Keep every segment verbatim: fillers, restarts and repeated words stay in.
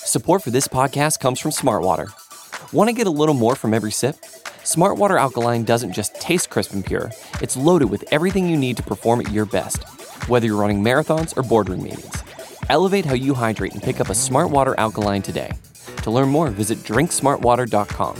Support for this podcast comes from Smartwater. Want to get a little more from every sip? Smartwater Alkaline doesn't just taste crisp and pure, it's loaded with everything you need to perform at your best, whether you're running marathons or boardroom meetings. Elevate how you hydrate and pick up a Smartwater Alkaline today. To learn more, visit drink smart water dot com.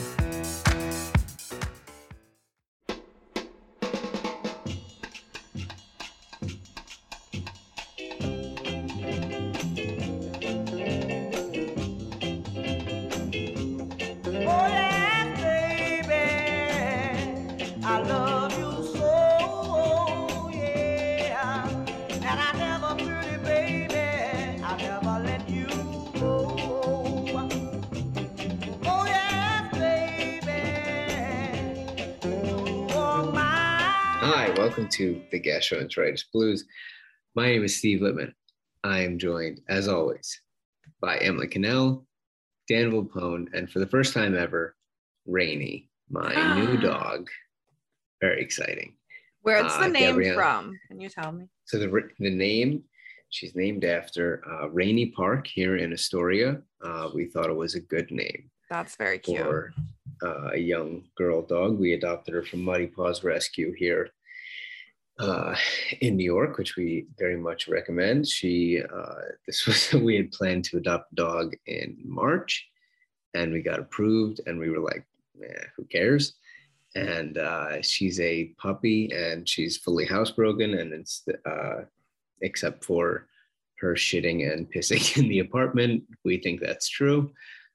To the Gastroenteritis Blues. My name is Steve Littman. I am joined, as always, by Emily Cannell, Dan Volpone, and for the first time ever, Rainy, my new dog. Very exciting. Where's uh, the name Gabrielle. from? Can you tell me? So the the name, she's named after uh, Rainy Park here in Astoria. Uh, we thought it was a good name. That's very cute. For uh, a young girl dog. We adopted her from Muddy Paws Rescue here Uh, in New York, which we very much recommend. She, uh, this was, we had planned to adopt a dog in March and we got approved and we were like, eh, who cares? And uh, she's a puppy and she's fully housebroken and it's, uh, except for her shitting and pissing in the apartment, we think that's true.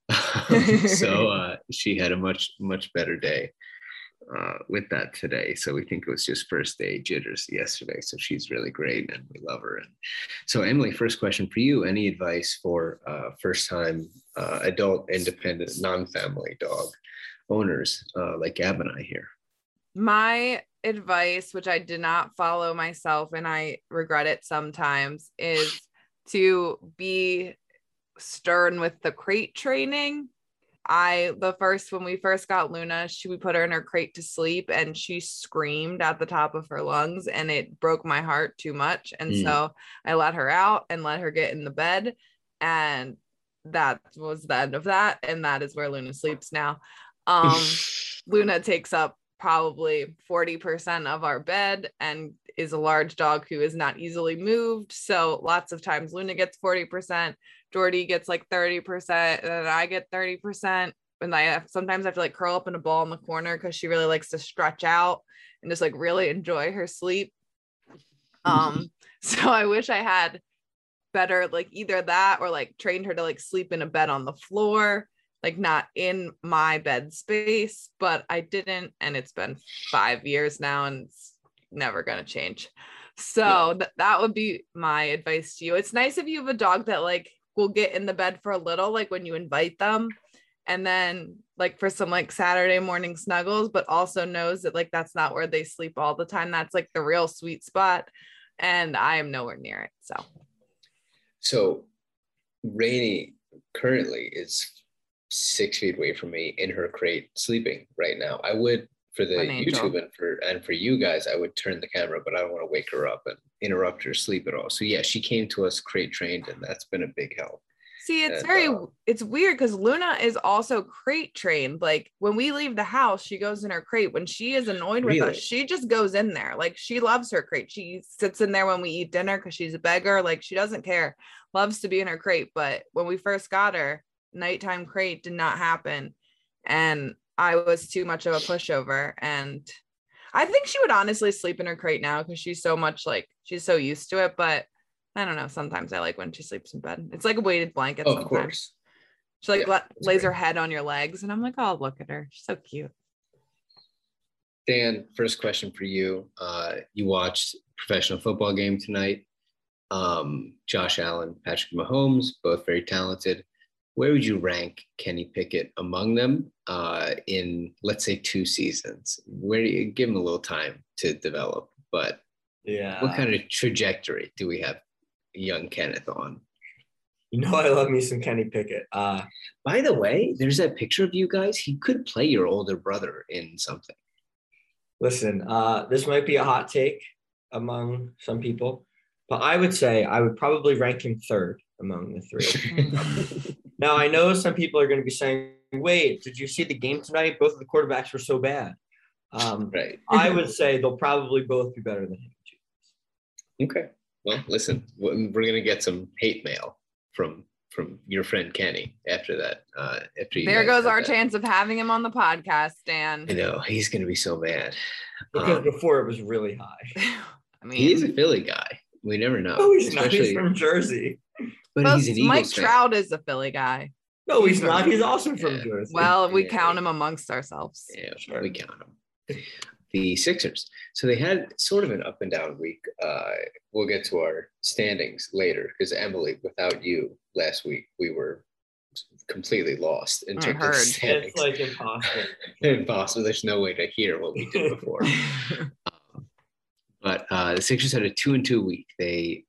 so uh, she had a much, much better day uh with that today, so we think it was just first day jitters yesterday. So she's really great and we love her. And so Emily, first question for you: any advice for uh first time uh adult independent non-family dog owners uh like Gab and I here? My advice, which I did not follow myself and I regret it sometimes, is to be stern with the crate training. I, the first, when we first got Luna, she, we put her in her crate to sleep and she screamed at the top of her lungs and it broke my heart too much. And mm. so I let her out and let her get in the bed. And that was the end of that. And that is where Luna sleeps now. Um, Luna takes up probably forty percent of our bed and is a large dog who is not easily moved. So lots of times Luna gets forty percent. Jordy gets like thirty percent and then I get thirty percent. And I have, sometimes I have to like curl up in a ball in the corner because she really likes to stretch out and just like really enjoy her sleep. Um, so I wish I had better, like either that or like trained her to like sleep in a bed on the floor, like not in my bed space, but I didn't. And it's been five years now and it's never going to change. So yeah. th- that would be my advice to you. It's nice if you have a dog that like will get in the bed for a little, like when you invite them, and then like for some like Saturday morning snuggles, but also knows that like that's not where they sleep all the time. That's like the real sweet spot. And I am nowhere near it. So, so Rainy currently is six feet away from me in her crate sleeping right now. I would, for the YouTube and for and for you guys, I would turn the camera, but I don't want to wake her up and interrupt her sleep at all. So yeah, she came to us crate trained, and that's been a big help. See, it's and, very uh, it's weird because Luna is also crate trained. Like when we leave the house, she goes in her crate. When she is annoyed with really? us, she just goes in there. Like she loves her crate. She sits in there when we eat dinner because she's a beggar. Like she doesn't care, loves to be in her crate. But when we first got her, nighttime crate did not happen, and I was too much of a pushover. And I think she would honestly sleep in her crate now because she's so much like she's so used to it. But I don't know. Sometimes I like when she sleeps in bed. It's like a weighted blanket. Oh, sometimes. Of course. She like yeah, let, lays great. her head on your legs, and I'm like, oh, look at her. She's so cute. Dan, first question for you. Uh, you watched professional football game tonight. Um, Josh Allen, Patrick Mahomes, both very talented. Where would you rank Kenny Pickett among them uh, in, let's say, two seasons? Where do you give him a little time to develop? But yeah, what kind of trajectory do we have young Kenneth on? You know, I love me some Kenny Pickett. Uh, By the way, there's that picture of you guys. He could play your older brother in something. Listen, uh, this might be a hot take among some people, but I would say I would probably rank him third among the three. Now, I know some people are going to be saying, wait, did you see the game tonight? Both of the quarterbacks were so bad. Um, Right. I would say they'll probably both be better than him. Okay. Well, listen, we're going to get some hate mail from from your friend Kenny after that. Uh, after you There guys goes have our that. chance of having him on the podcast, Dan. I know. He's going to be so mad. Because Um, before it was really high. I mean, he is a Philly guy. We never know. No, he's not. especially- He's from Jersey. But well, he's an Mike Eagles fan. Trout is a Philly guy. No, he's not. He's also from Yeah. Jersey. Well, we Yeah. count him amongst ourselves. Yeah, Sure. we count them. The Sixers. So they had sort of an up and down week. Uh, we'll get to our standings later because Emily, without you last week, we were completely lost in I terms of heard. the It's standings. It's like impossible. Impossible. There's no way to hear what we did before. um, but uh, the Sixers had a two and two week. They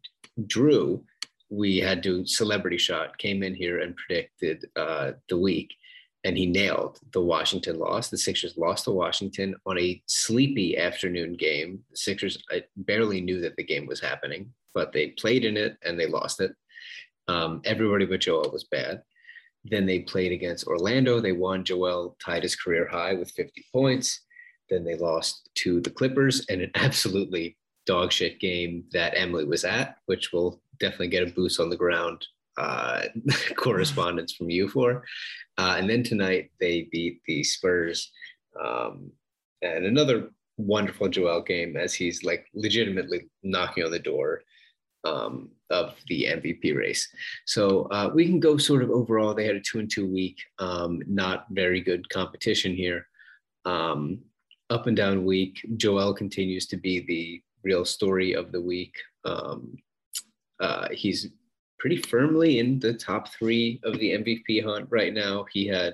drew. We had to celebrity shot, came in here and predicted uh, the week, and he nailed the Washington loss. The Sixers lost to Washington on a sleepy afternoon game. The Sixers I barely knew that the game was happening, but they played in it and they lost it. Um, everybody but Joel was bad. Then they played against Orlando. They won. Joel tied his career high with fifty points. Then they lost to the Clippers in an absolutely dog shit game that Emily was at, which will definitely get a boost on the ground uh, correspondence from you for. Uh, and then tonight they beat the Spurs. Um, and another wonderful Joel game as he's like legitimately knocking on the door um, of the M V P race. So uh, we can go sort of overall. They had a two and two week, um, not very good competition here. Um, up and down week. Joel continues to be the real story of the week. Um, uh, he's pretty firmly in the top three of the M V P hunt right now. He had,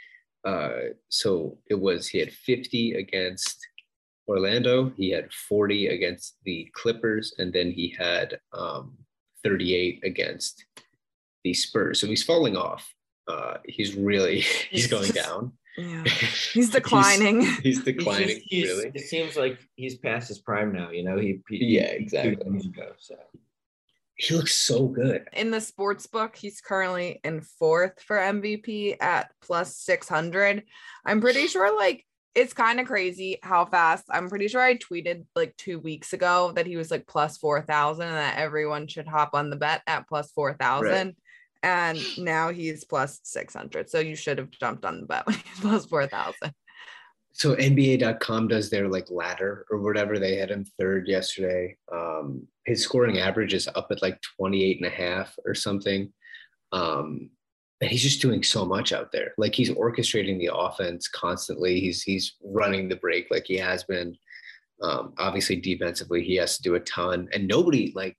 uh, so it was, he had fifty against Orlando. He had forty against the Clippers. And then he had um, thirty-eight against the Spurs. So he's falling off. Uh, he's really, he's going down. Yeah. He's declining. he's, he's declining, He's- he's- really. It seems like he's past his prime now. You know, he, he Yeah, he- exactly. two years ago, so. He looks so good. In the sports book, he's currently in fourth for M V P at plus six hundred. I'm pretty sure like it's kind of crazy how fast. I'm pretty sure I tweeted like two weeks ago that he was like plus four thousand and that everyone should hop on the bet at plus four thousand. Right. And now he's plus six hundred. So you should have jumped on the bet when he's plus four thousand. So N B A dot com does their like ladder or whatever. They had him third yesterday. Um, his scoring average is up at like twenty-eight and a half or something. Um, and he's just doing so much out there. Like he's orchestrating the offense constantly. He's, he's running the break like he has been. Um, obviously defensively, he has to do a ton, and nobody like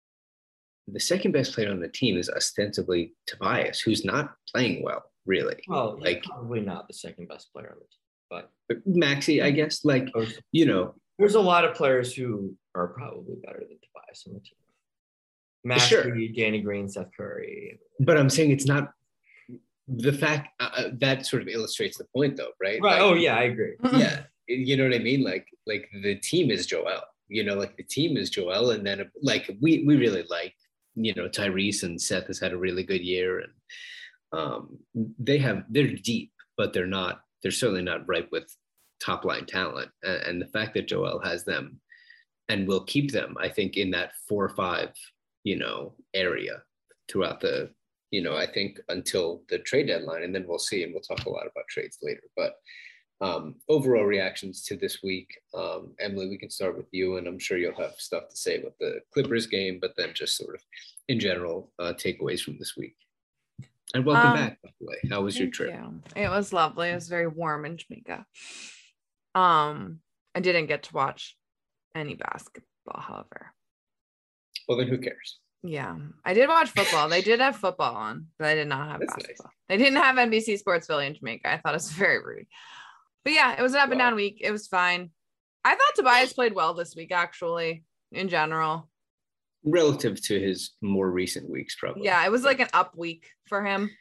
the second best player on the team is ostensibly Tobias, who's not playing well, really. Well, he's Like- probably not the second best player on the team, but Maxi, I guess, like, you know, there's a lot of players who are probably better than Tobias on the team. Maxey, Sure. Danny Green, Seth Curry. but I'm saying it's not the fact uh, that sort of illustrates the point though, right? Right. Like, Oh yeah, I agree. yeah. You know what I mean? Like, like the team is Joel, you know, like the team is Joel. And then like, we, we really like, you know, Tyrese and Seth has had a really good year, and um, they have, they're deep, but they're not, they're certainly not ripe with top line talent. And, and the fact that Joel has them and will keep them, I think, in that four or five, you know, area throughout the, you know, I think until the trade deadline, and then we'll see, and we'll talk a lot about trades later. But um, overall reactions to this week, um, Emily, we can start with you, and I'm sure you'll have stuff to say about the Clippers game, but then just sort of in general uh, takeaways from this week. And welcome Um, back, by the way. How was your Thank trip? you. It was lovely. It was very warm in Jamaica. Um, I didn't get to watch any basketball, however. Well, then who cares? Yeah, I did watch football. They did have football on, but I did not have That's basketball. They didn't have N B C Sports Philly in Jamaica. I thought it was very rude. But yeah, it was an up and Wow. down week. It was fine. I thought Tobias played well this week, actually, in general. Relative to his more recent weeks, probably. Yeah, it was like an up week for him.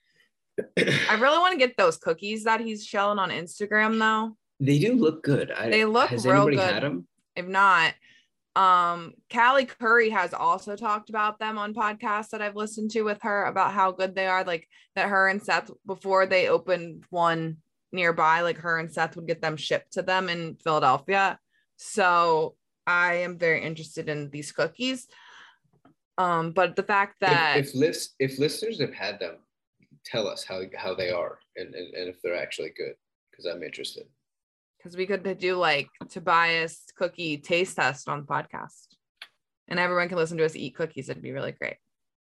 I really want to get those cookies that he's showing on Instagram, though. They do look good. I, They look has real anybody good. had them? If not, Um, Callie Curry has also talked about them on podcasts that I've listened to with her about how good they are. Like that her and Seth, before they opened one nearby, like her and Seth would get them shipped to them in Philadelphia. So I am very interested in these cookies. Um, but the fact that if if, list, if listeners have had them, tell us how how they are and, and, and if they're actually good, because I'm interested. Because we could do like Tobias cookie taste test on the podcast, and everyone can listen to us eat cookies. It'd be really great.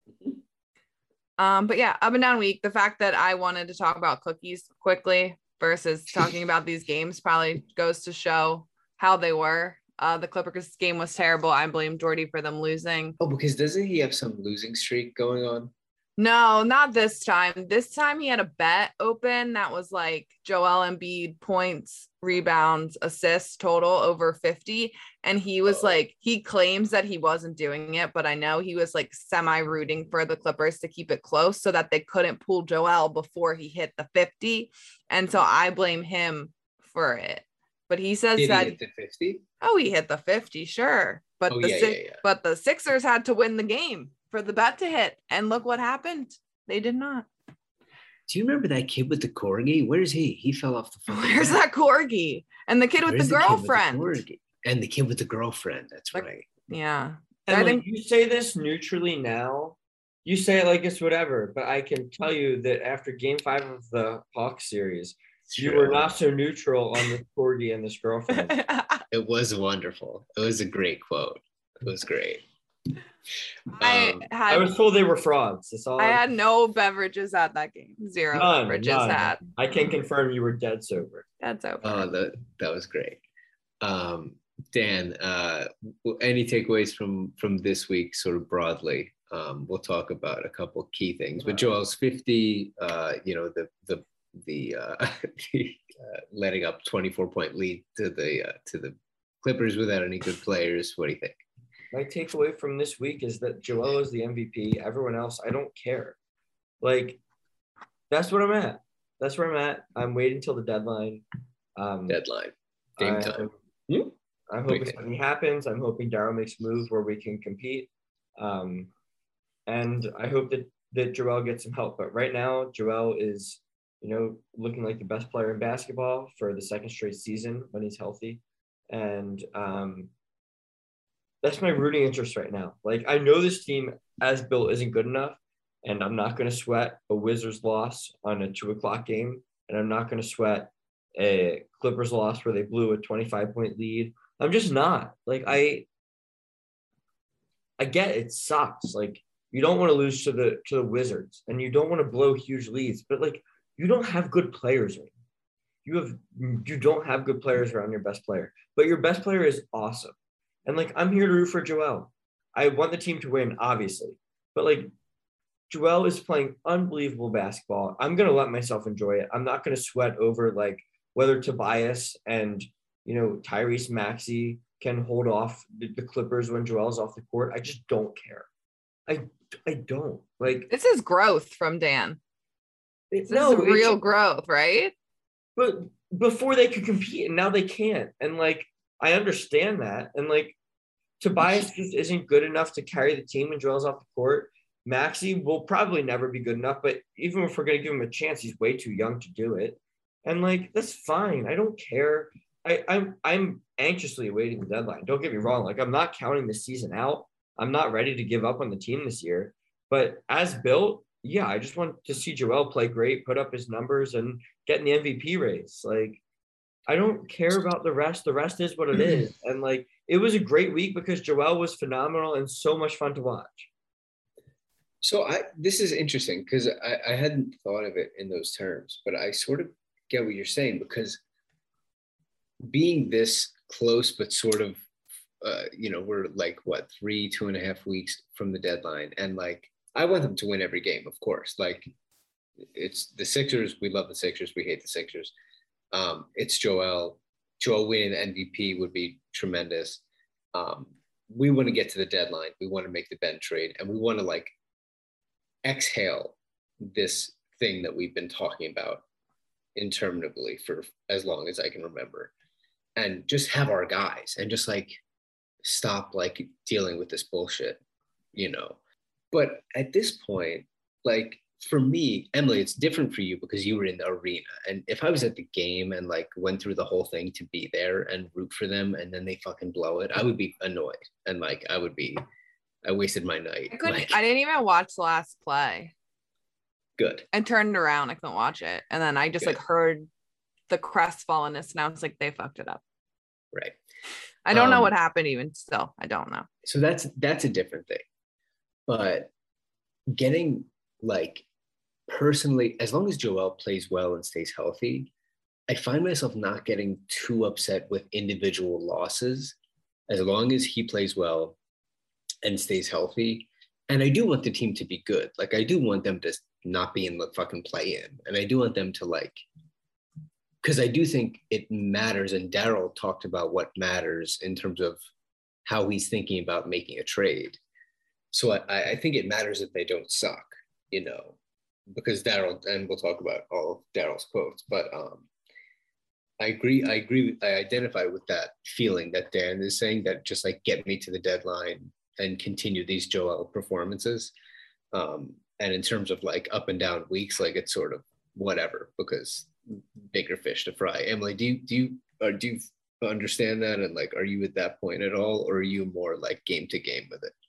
Um, but yeah, up and down week. The fact that I wanted to talk about cookies quickly versus talking about these games probably goes to show how they were. Uh, the Clippers game was terrible. I blame Jordy for them losing. Oh, because doesn't he have some losing streak going on? No, not this time. This time he had a bet open that was like Joel Embiid points, rebounds, assists total over fifty. And he was Oh. like, he claims that he wasn't doing it, but I know he was like semi rooting for the Clippers to keep it close so that they couldn't pull Joel before he hit the fifty. And so I blame him for it. But he says Did that he hit the fifty? oh, he hit the fifty, sure. But Oh, the yeah, Six- yeah, yeah. but the Sixers had to win the game for the bet to hit. And look what happened. They did not. Do you remember that kid with the corgi? Where's he? He fell off the phone. Where's that corgi? And the kid with Where's the kid with girlfriend. corgi? And the kid with the girlfriend. That's Like- right. Yeah. And I like, think- you say this neutrally now. You say it like it's whatever, but I can tell you that after game five of the Hawks series, you were not so neutral on the corgi and this girlfriend. It was wonderful. It was a great quote. It was great. I Um, had I was told they were frauds. That's all. I had no beverages at that game. Zero None, beverages none. had. I can confirm you were dead sober. That's over. Oh, that that was great. Um, Dan, uh, w- any takeaways from from this week, sort of broadly? Um, we'll talk about a couple key things. But Joel's fifty, uh, you know, the the the, uh, the uh, letting up twenty-four point lead to the uh, to the Clippers without any good players. What do you think? My takeaway from this week is that Joel is the M V P. Everyone else, I don't care. Like, that's what I'm at. That's where I'm at. I'm waiting till the deadline. Um, Deadline, game I- time. I'm Big hoping thing. something happens. I'm hoping Darryl makes a move where we can compete. Um, and I hope that, that Joel gets some help. But right now, Joel is, you know, looking like the best player in basketball for the second straight season when he's healthy. And um, that's my rooting interest right now. Like, I know this team as built isn't good enough, and I'm not going to sweat a Wizards loss on a two o'clock game, and I'm not going to sweat a Clippers loss where they blew a twenty-five point lead. I'm just not. Like, I I get it sucks. Like, you don't want to lose to the to the Wizards, and you don't want to blow huge leads, but like, you don't have good players right now. You have you don't have good players around your best player, but your best player is awesome. And like, I'm here to root for Joel. I want the team to win, obviously, but like, Joel is playing unbelievable basketball. I'm gonna let myself enjoy it. I'm not gonna sweat over like whether Tobias and, you know, Tyrese Maxey can hold off the, the Clippers when Joel's off the court. I just don't care. I I don't like. This is growth from Dan. It, This no, is it's real just- growth, right? but before they could compete and now they can't. And like, I understand that. And like, Tobias just isn't good enough to carry the team when Joel's off the court. Maxey will probably never be good enough, but even if we're going to give him a chance, he's way too young to do it. And like, that's fine. I don't care. I, I'm I'm anxiously awaiting the deadline. Don't get me wrong. Like, I'm not counting the season out. I'm not ready to give up on the team this year. But as built, yeah, I just want to see Joel play great, put up his numbers, and get in the M V P race. Like, I don't care about the rest. The rest is what it is. And like, it was a great week because Joel was phenomenal and so much fun to watch. So I this is interesting because I, I hadn't thought of it in those terms, but I sort of get what you're saying because being this close, but sort of, uh, you know, we're like what three, two and a half weeks from the deadline, and like I want them to win every game, of course. Like, it's the Sixers. We love the Sixers. We hate the Sixers. Um, it's Joel. Joel winning the M V P would be tremendous. Um, we want to get to the deadline. We want to make the Ben trade, and we want to like exhale this thing that we've been talking about interminably for as long as I can remember, and just have our guys and just like stop like dealing with this bullshit, you know. But at this point, like for me, Emily, it's different for you because you were in the arena. And if I was at the game and like went through the whole thing to be there and root for them and then they fucking blow it, I would be annoyed. And like I would be, I wasted my night. I couldn't, like, I didn't even watch the last play. Good. I turned it around. I couldn't watch it. And then I just Good. like heard the crestfallenness and I was like, they fucked it up. Right. I don't um, know what happened even still. I don't know. So that's, that's a different thing. But getting like personally, as long as Joel plays well and stays healthy, I find myself not getting too upset with individual losses as long as he plays well and stays healthy. And I do want the team to be good. Like I do want them to not be in the fucking play-in. And I do want them to like, because I do think it matters. And Daryl talked about what matters in terms of how he's thinking about making a trade. So I, I think it matters that they don't suck, you know, because Daryl, and we'll talk about all of Daryl's quotes, but um, I agree. I agree. I identify with that feeling that Dan is saying, that just like get me to the deadline and continue these Joel performances. Um, and in terms of like up and down weeks, like it's sort of whatever, because bigger fish to fry. Emily, do you, do you, or do you understand that? And like, are you at that point at all? Or are you more like game to game with it?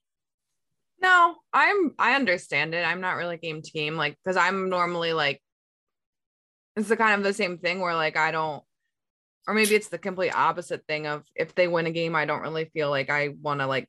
No, I'm, I understand it. I'm not really game to game, like, cause I'm normally like, it's the kind of the same thing where like, I don't, or maybe it's the complete opposite thing of if they win a game, I don't really feel like I want to like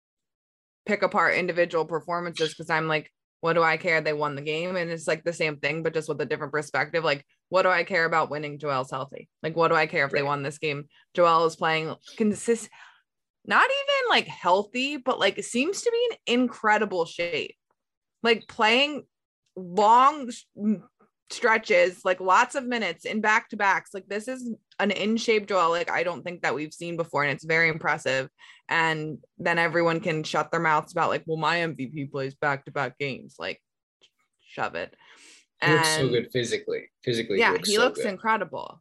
pick apart individual performances. Cause I'm like, what do I care? They won the game. And it's like the same thing, but just with a different perspective. Like, what do I care about winning? Joel's healthy. Like, what do I care if Right. they won this game? Joel is playing consist, not even like healthy, but like it seems to be in incredible shape. Like playing long stretches, like lots of minutes in back to backs. Like this is an in shape Joel. Like I don't think that we've seen before, and it's very impressive. And then everyone can shut their mouths about like, well, my M V P plays back to back games. Like, shove it. He and looks so good physically. Physically, yeah, he looks, he so looks good. incredible.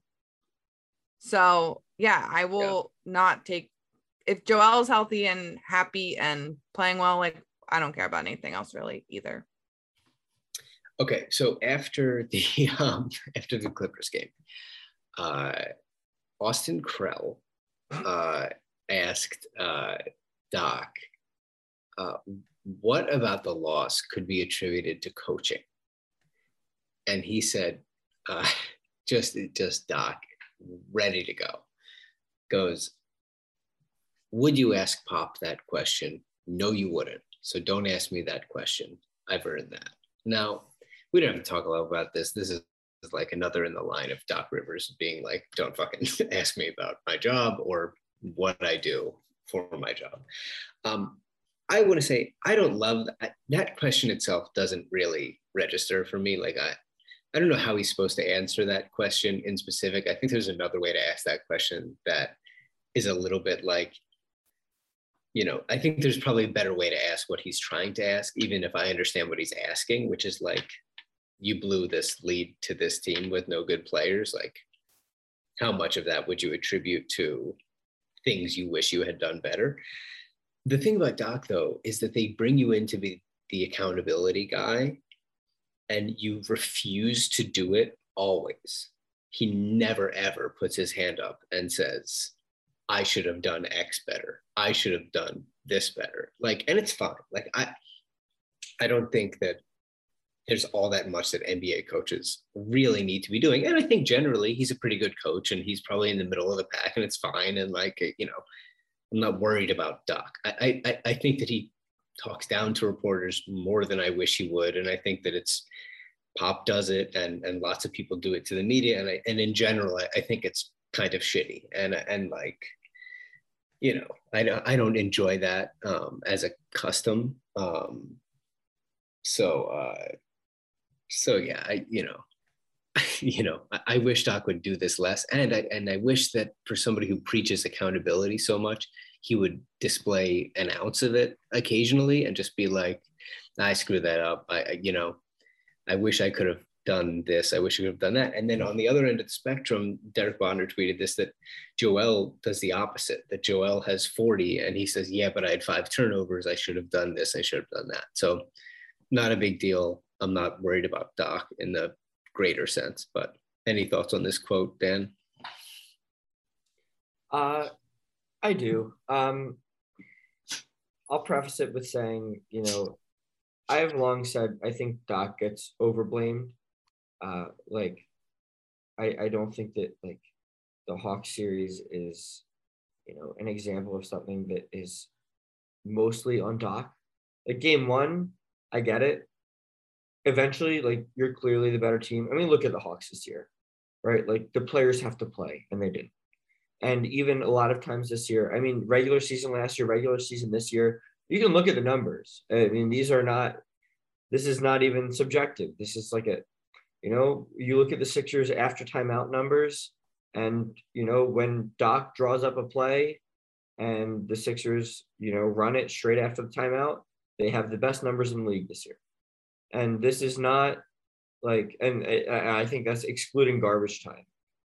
So yeah, I will yeah. not take if Joel's healthy and happy and playing well. Like I don't care about anything else really either. Okay, so after the um, after the Clippers game, uh, Austin Krell uh, asked uh, Doc, uh, "What about the loss could be attributed to coaching?" And he said, uh, "Just, just Doc, ready to go." Goes, "Would you ask Pop that question? No, you wouldn't. So don't ask me that question. I've earned that." Now, we don't have to talk a lot about this. This is like another in the line of Doc Rivers being like, don't fucking ask me about my job or what I do for my job. Um, I want to say, I don't love that. That question itself doesn't really register for me. Like, I, I don't know how he's supposed to answer that question in specific. I think there's another way to ask that question that is a little bit like, you know, I think there's probably a better way to ask what he's trying to ask, even if I understand what he's asking, which is like, you blew this lead to this team with no good players. Like, how much of that would you attribute to things you wish you had done better? The thing about Doc, though, is that they bring you in to be the accountability guy, and you refuse to do it always. He never, ever puts his hand up and says, I should have done X better. I should have done this better. Like, and it's fine. Like, I, I don't think that there's all that much that N B A coaches really need to be doing. And I think generally he's a pretty good coach and he's probably in the middle of the pack and it's fine. And like, you know, I'm not worried about Doc. I, I, I think that he talks down to reporters more than I wish he would. And I think that it's Pop does it and, and lots of people do it to the media. And I, and in general, I, I think it's kind of shitty. And, and like, you know, I don't, I don't enjoy that um, as a custom. Um, so, uh, so yeah, I, you know, you know, I, I wish Doc would do this less. And I, and I wish that for somebody who preaches accountability so much, he would display an ounce of it occasionally and just be like, I screwed that up. I, I you know, I wish I could have done this. I wish I could have done that. And then on the other end of the spectrum, Derek Bonner tweeted this, that Joel does the opposite, that Joel has forty and he says, yeah, but I had five turnovers. I should have done this. I should have done that. So not a big deal. I'm not worried about Doc in the greater sense, but any thoughts on this quote, Dan? Uh, I do. Um, I'll preface it with saying, you know, I have long said I think Doc gets overblamed. Uh, like, I I don't think that like the Hawks series is, you know, an example of something that is mostly on Doc. Like game one, I get it. Eventually, like you're clearly the better team. I mean, look at the Hawks this year, right? Like the players have to play, and they didn't. And even a lot of times this year, I mean, regular season last year, regular season this year, you can look at the numbers. I mean, these are not, this is not even subjective. This is like a, you know, you look at the Sixers after timeout numbers, and, you know, when Doc draws up a play and the Sixers, you know, run it straight after the timeout, they have the best numbers in the league this year. And this is not like, and I, I think that's excluding garbage time.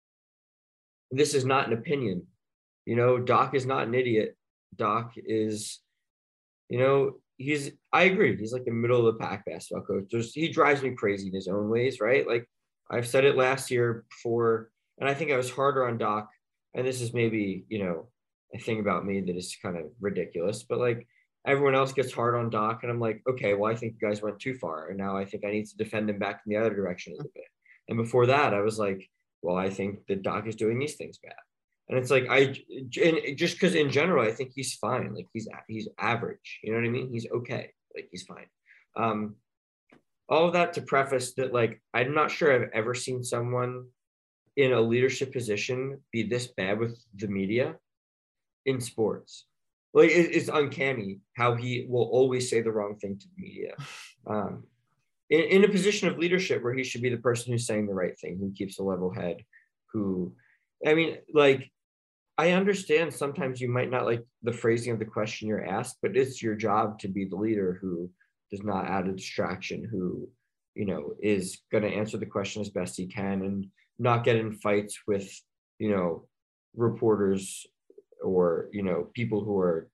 This is not an opinion. You know, Doc is not an idiot. Doc is, you know, he's, I agree. He's like the middle of the pack basketball coach. Just, he drives me crazy in his own ways, right? Like I've said it last year before, and I think I was harder on Doc. And this is maybe, you know, a thing about me that is kind of ridiculous, but like everyone else gets hard on Doc. And I'm like, okay, well, I think you guys went too far. And now I think I need to defend him back in the other direction a little bit. And before that, I was like, well, I think that Doc is doing these things bad. And it's like, I, and just because in general, I think he's fine. Like he's, he's average, you know what I mean? He's okay. Like he's fine. Um, all of that to preface that, like, I'm not sure I've ever seen someone in a leadership position be this bad with the media in sports. Like it, it's uncanny how he will always say the wrong thing to the media. Um, In, in a position of leadership where he should be the person who's saying the right thing, who keeps a level head, who, I mean, like, I understand sometimes you might not like the phrasing of the question you're asked, but it's your job to be the leader who does not add a distraction, who, you know, is going to answer the question as best he can and not get in fights with, you know, reporters or, you know, people who are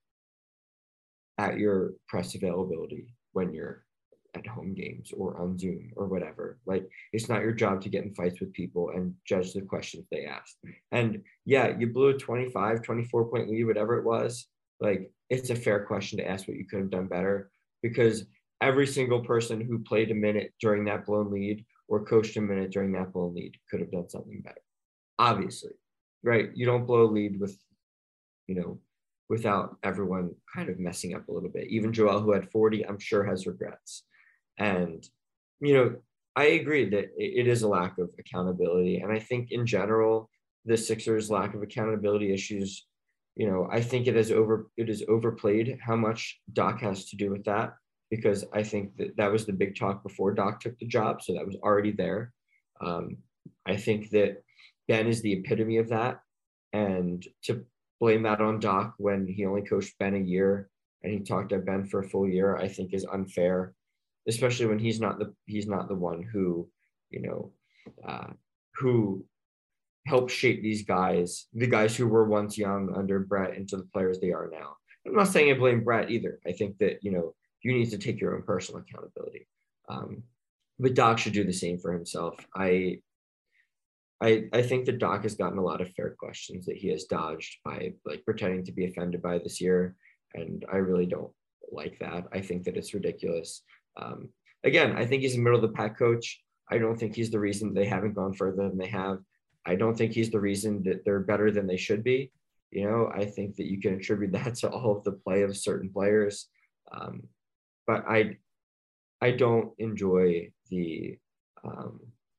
at your press availability when you're at home games or on Zoom or whatever. Like it's not your job to get in fights with people and judge the questions they ask. And yeah, you blew a twenty-five, twenty-four point lead, whatever it was. Like it's a fair question to ask what you could have done better, because every single person who played a minute during that blown lead or coached a minute during that blown lead could have done something better. Obviously, right? You don't blow a lead with, you know, without everyone kind of messing up a little bit. Even Joel, who had forty, I'm sure has regrets. And, you know, I agree that it is a lack of accountability. And I think in general, the Sixers' lack of accountability issues, you know, I think it is over, it is overplayed how much Doc has to do with that, because I think that that was the big talk before Doc took the job. So that was already there. Um, I think that Ben is the epitome of that. And to blame that on Doc when he only coached Ben a year and he talked to Ben for a full year, I think is unfair. Especially when he's not the he's not the one who, you know, uh, who helped shape these guys, the guys who were once young under Brett into the players they are now. I'm not saying I blame Brett either. I think that, you know, you need to take your own personal accountability. Um, but Doc should do the same for himself. I, I, I think that Doc has gotten a lot of fair questions that he has dodged by like pretending to be offended by this year, and I really don't like that. I think that it's ridiculous. Um, again, I think he's a middle of the pack coach. I don't think he's the reason they haven't gone further than they have. I don't think he's the reason that they're better than they should be. You know, I think that you can attribute that to all of the play of certain players. Um, but I, I don't enjoy the, um,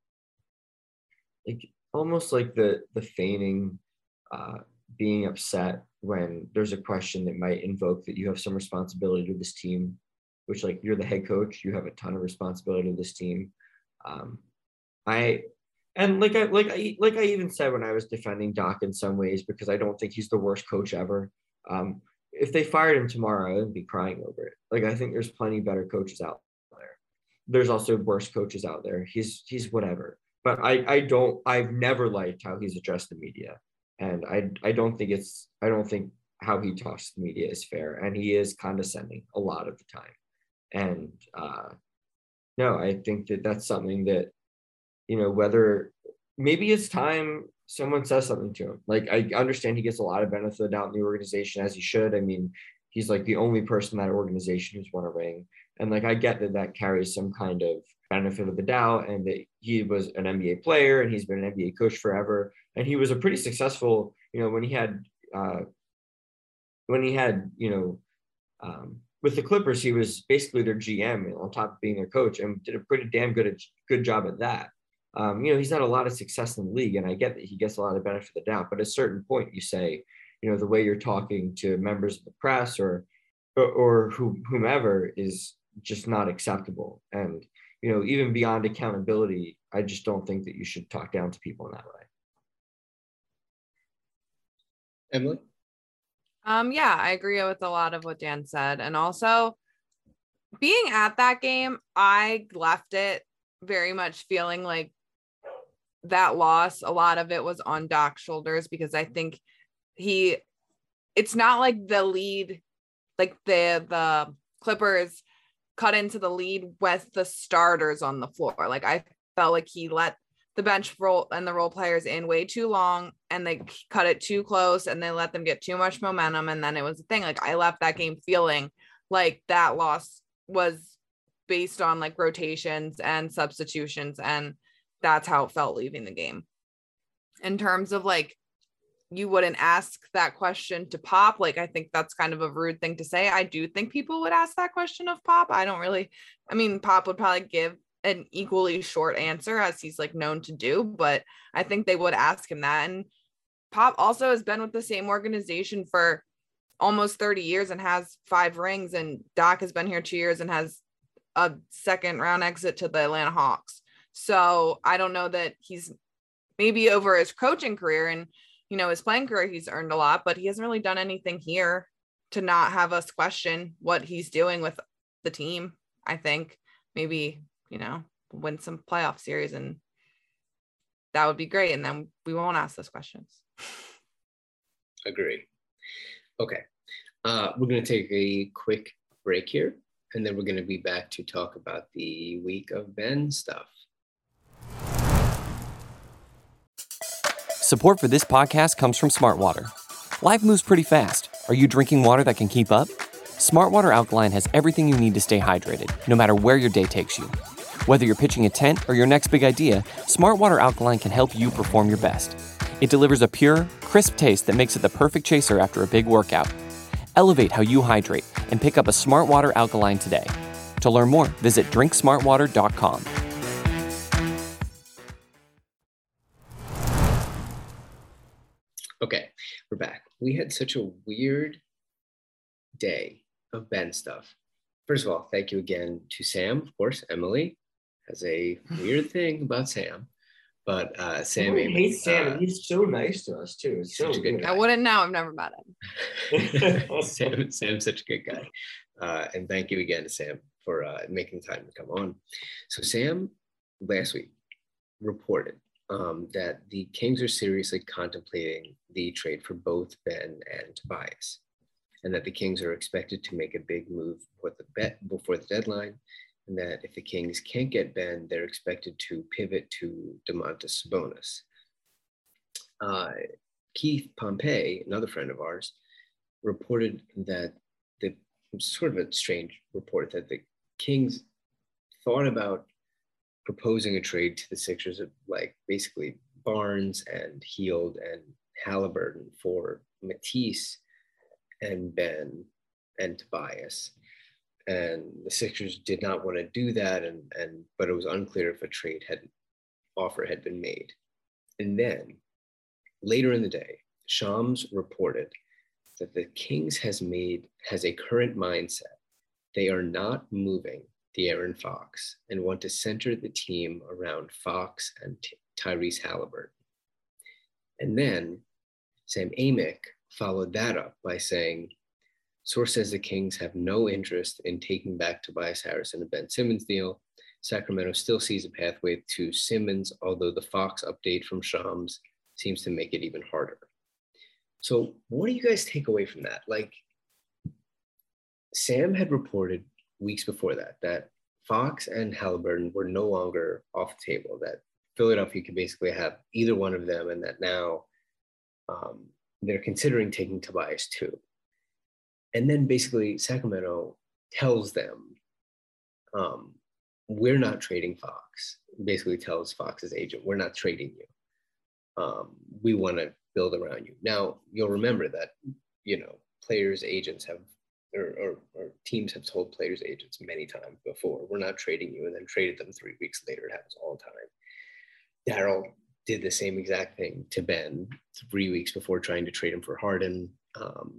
like almost like the, the feigning, uh, being upset when there's a question that might invoke that you have some responsibility to this team, which like you're the head coach, you have a ton of responsibility to this team. Um, I, and like I, like I, like I even said when I was defending Doc in some ways, because I don't think he's the worst coach ever. Um, if they fired him tomorrow, I wouldn't be crying over it. Like, I think there's plenty better coaches out there. there's also worse coaches out there. He's he's whatever. But I I don't I've never liked how he's addressed the media. And I I don't think it's I don't think how he talks to the media is fair. And he is condescending a lot of the time. And uh, no, I think that that's something that, you know, whether maybe it's time someone says something to him. Like, I understand he gets a lot of benefit of the doubt in the organization, as he should. I mean, he's like the only person in that organization who's won a ring. And like, I get that that carries some kind of benefit of the doubt, and that he was an N B A player and he's been an N B A coach forever. And he was a pretty successful, you know, when he had, uh, when he had, you know, um, with the Clippers, he was basically their G M on top of being their coach, and did a pretty damn good, good job at that. Um, you know, he's had a lot of success in the league, and I get that he gets a lot of benefit of the doubt, but at a certain point you say, you know, the way you're talking to members of the press or, or, or who, whomever is just not acceptable. And, you know, even beyond accountability, I just don't think that you should talk down to people in that way. Emily? Um, yeah, I agree with a lot of what Dan said. And also, being at that game, I left it very much feeling like that loss, a lot of it was on Doc's shoulders, because I think he, it's not like the lead, like the, the Clippers cut into the lead with the starters on the floor. Like, I felt like he let the bench role and the role players in way too long, and they cut it too close, and they let them get too much momentum. And then it was a thing. Like, I left that game feeling like that loss was based on like rotations and substitutions. And that's how it felt leaving the game. In terms of like, you wouldn't ask that question to Pop. Like, I think that's kind of a rude thing to say. I do think people would ask that question of Pop. I don't really, I mean, Pop would probably give an equally short answer, as he's like known to do, but I think they would ask him that. And Pop also has been with the same organization for almost thirty years and has five rings. And Doc has been here two years and has a second round exit to the Atlanta Hawks. So I don't know that he's maybe over his coaching career and, you know, his playing career, he's earned a lot, but he hasn't really done anything here to not have us question what he's doing with the team. I think maybe, you know, win some playoff series, and that would be great. And then we won't ask those questions. Agree. Okay. Uh, we're going to take a quick break here, and then we're going to be back to talk about the week of Ben stuff. Support for this podcast comes from Smart Water. Life moves pretty fast. Are you drinking water that can keep up? Smart Water Alkaline has everything you need to stay hydrated, no matter where your day takes you. Whether you're pitching a tent or your next big idea, Smart Water Alkaline can help you perform your best. It delivers a pure, crisp taste that makes it the perfect chaser after a big workout. Elevate how you hydrate and pick up a Smart Water Alkaline today. To learn more, visit drink smart water dot com. Okay, we're back. We had such a weird day of Ben stuff. First of all, thank you again to Sam. Of course, Emily has a weird thing about Sam, but uh, Sam. I hate Sam. Uh, he's so nice to us too. It's so good. I wouldn't know. I've never met him. Sam, Sam's such a good guy, uh, and thank you again to Sam for uh, making time to come on. So Sam last week reported um, that the Kings are seriously contemplating the trade for both Ben and Tobias, and that the Kings are expected to make a big move before the bet before the deadline, and that if the Kings can't get Ben, they're expected to pivot to Domantas Sabonis. Uh, Keith Pompey, another friend of ours, reported that the sort of a strange report that the Kings thought about proposing a trade to the Sixers of like basically Barnes and Hield and Halliburton for Matisse and Ben and Tobias. And the Sixers did not want to do that, and, and but it was unclear if a trade had offer had been made. And then later in the day, Shams reported that the Kings has made has a current mindset. They are not moving De'Aaron Fox and want to center the team around Fox and T- Tyrese Halliburton. And then Sam Amick followed that up by saying, source says the Kings have no interest in taking back Tobias Harris in a Ben Simmons deal. Sacramento still sees a pathway to Simmons, although the Fox update from Shams seems to make it even harder. So what do you guys take away from that? Like, Sam had reported weeks before that, that Fox and Halliburton were no longer off the table, that Philadelphia could basically have either one of them, and that now um, they're considering taking Tobias too. And then basically Sacramento tells them, um, we're not trading Fox, basically tells Fox's agent, we're not trading you. Um, we want to build around you. Now, you'll remember that, you know, players' agents have, or, or, or teams have told players' agents many times before, we're not trading you, and then traded them three weeks later. It happens all the time. Daryl did the same exact thing to Ben three weeks before trying to trade him for Harden. Um,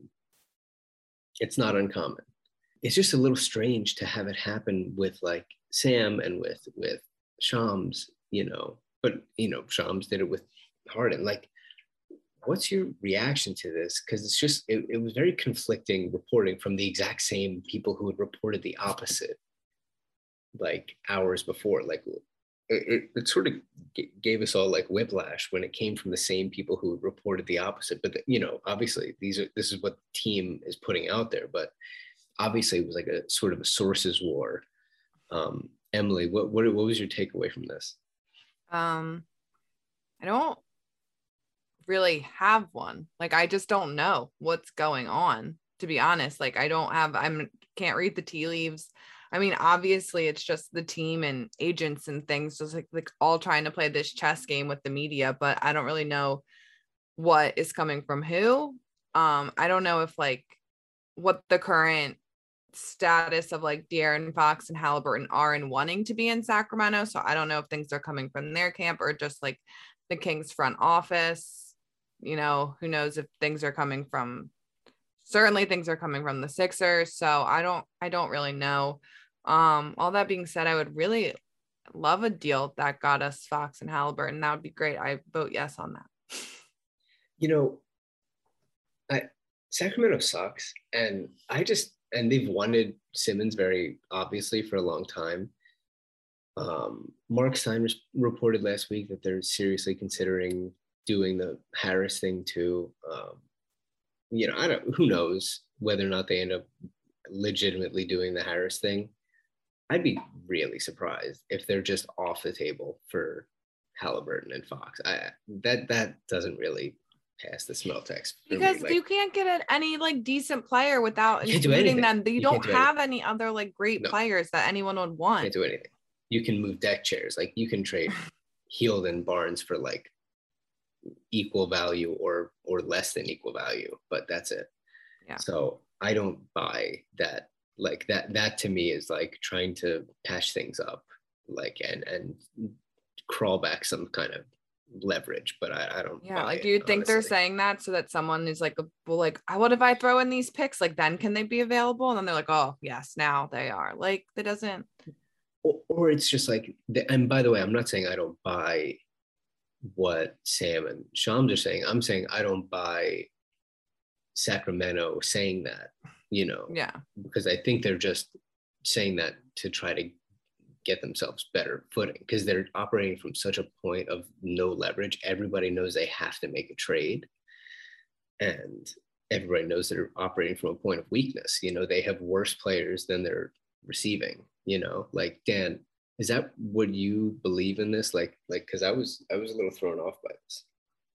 it's not uncommon. It's just a little strange to have it happen with like Sam and with with Shams, you know, but you know, Shams did it with Harden. Like, what's your reaction to this? Because it's just, it, it was very conflicting reporting from the exact same people who had reported the opposite, like hours before. Like, it, it sort of g- gave us all like whiplash when it came from the same people who reported the opposite. But the, you know, obviously these are, this is what the team is putting out there, but obviously it was like a sort of a sources war. Um, Emily, what, what, what was your takeaway from this? Um, I don't really have one. Like, I just don't know what's going on, to be honest. Like, I don't have, I'm can't read the tea leaves. I mean, obviously it's just the team and agents and things just like, like all trying to play this chess game with the media, but I don't really know what is coming from who. Um, I don't know if like what the current status of like De'Aaron Fox and Halliburton are in wanting to be in Sacramento. So I don't know if things are coming from their camp or just like the Kings front office. You know, who knows if things are coming from, certainly things are coming from the Sixers. So I don't, I don't really know. Um, all that being said, I would really love a deal that got us Fox and Halliburton. That would be great. I vote yes on that. You know, I, Sacramento sucks. And I just, and they've wanted Simmons very obviously for a long time. Um, Mark Stein reported last week that they're seriously considering doing the Harris thing too. Um, you know, I don't, who knows whether or not they end up legitimately doing the Harris thing. I'd be really surprised if they're just off the table for Halliburton and Fox. I, that, that doesn't really pass the smell test. Because like, you can't get any like decent player without you including them. You, you don't do have any other like great no. players that anyone would want. You can't do anything. You can move deck chairs. Like, you can trade Hield and Barnes for like equal value or or less than equal value, but that's it. Yeah. So I don't buy that. Like that that to me is like trying to patch things up, like and and crawl back some kind of leverage. But I, I don't. Yeah, buy like it, do you think honestly. they're saying that so that someone is like, well, like, what if I throw in these picks? Like, then can they be available? And then they're like, oh yes, now they are. Like, that doesn't. Or, or it's just like, and by the way, I'm not saying I don't buy what Sam and Shams are saying. I'm saying I don't buy Sacramento saying that, you know, Yeah, because I think they're just saying that to try to get themselves better footing, because they're operating from such a point of no leverage. Everybody knows they have to make a trade, and everybody knows they're operating from a point of weakness. You know, they have worse players than they're receiving, you know, like Dan, is that what you believe in this? Like, like, cause I was, I was a little thrown off by this.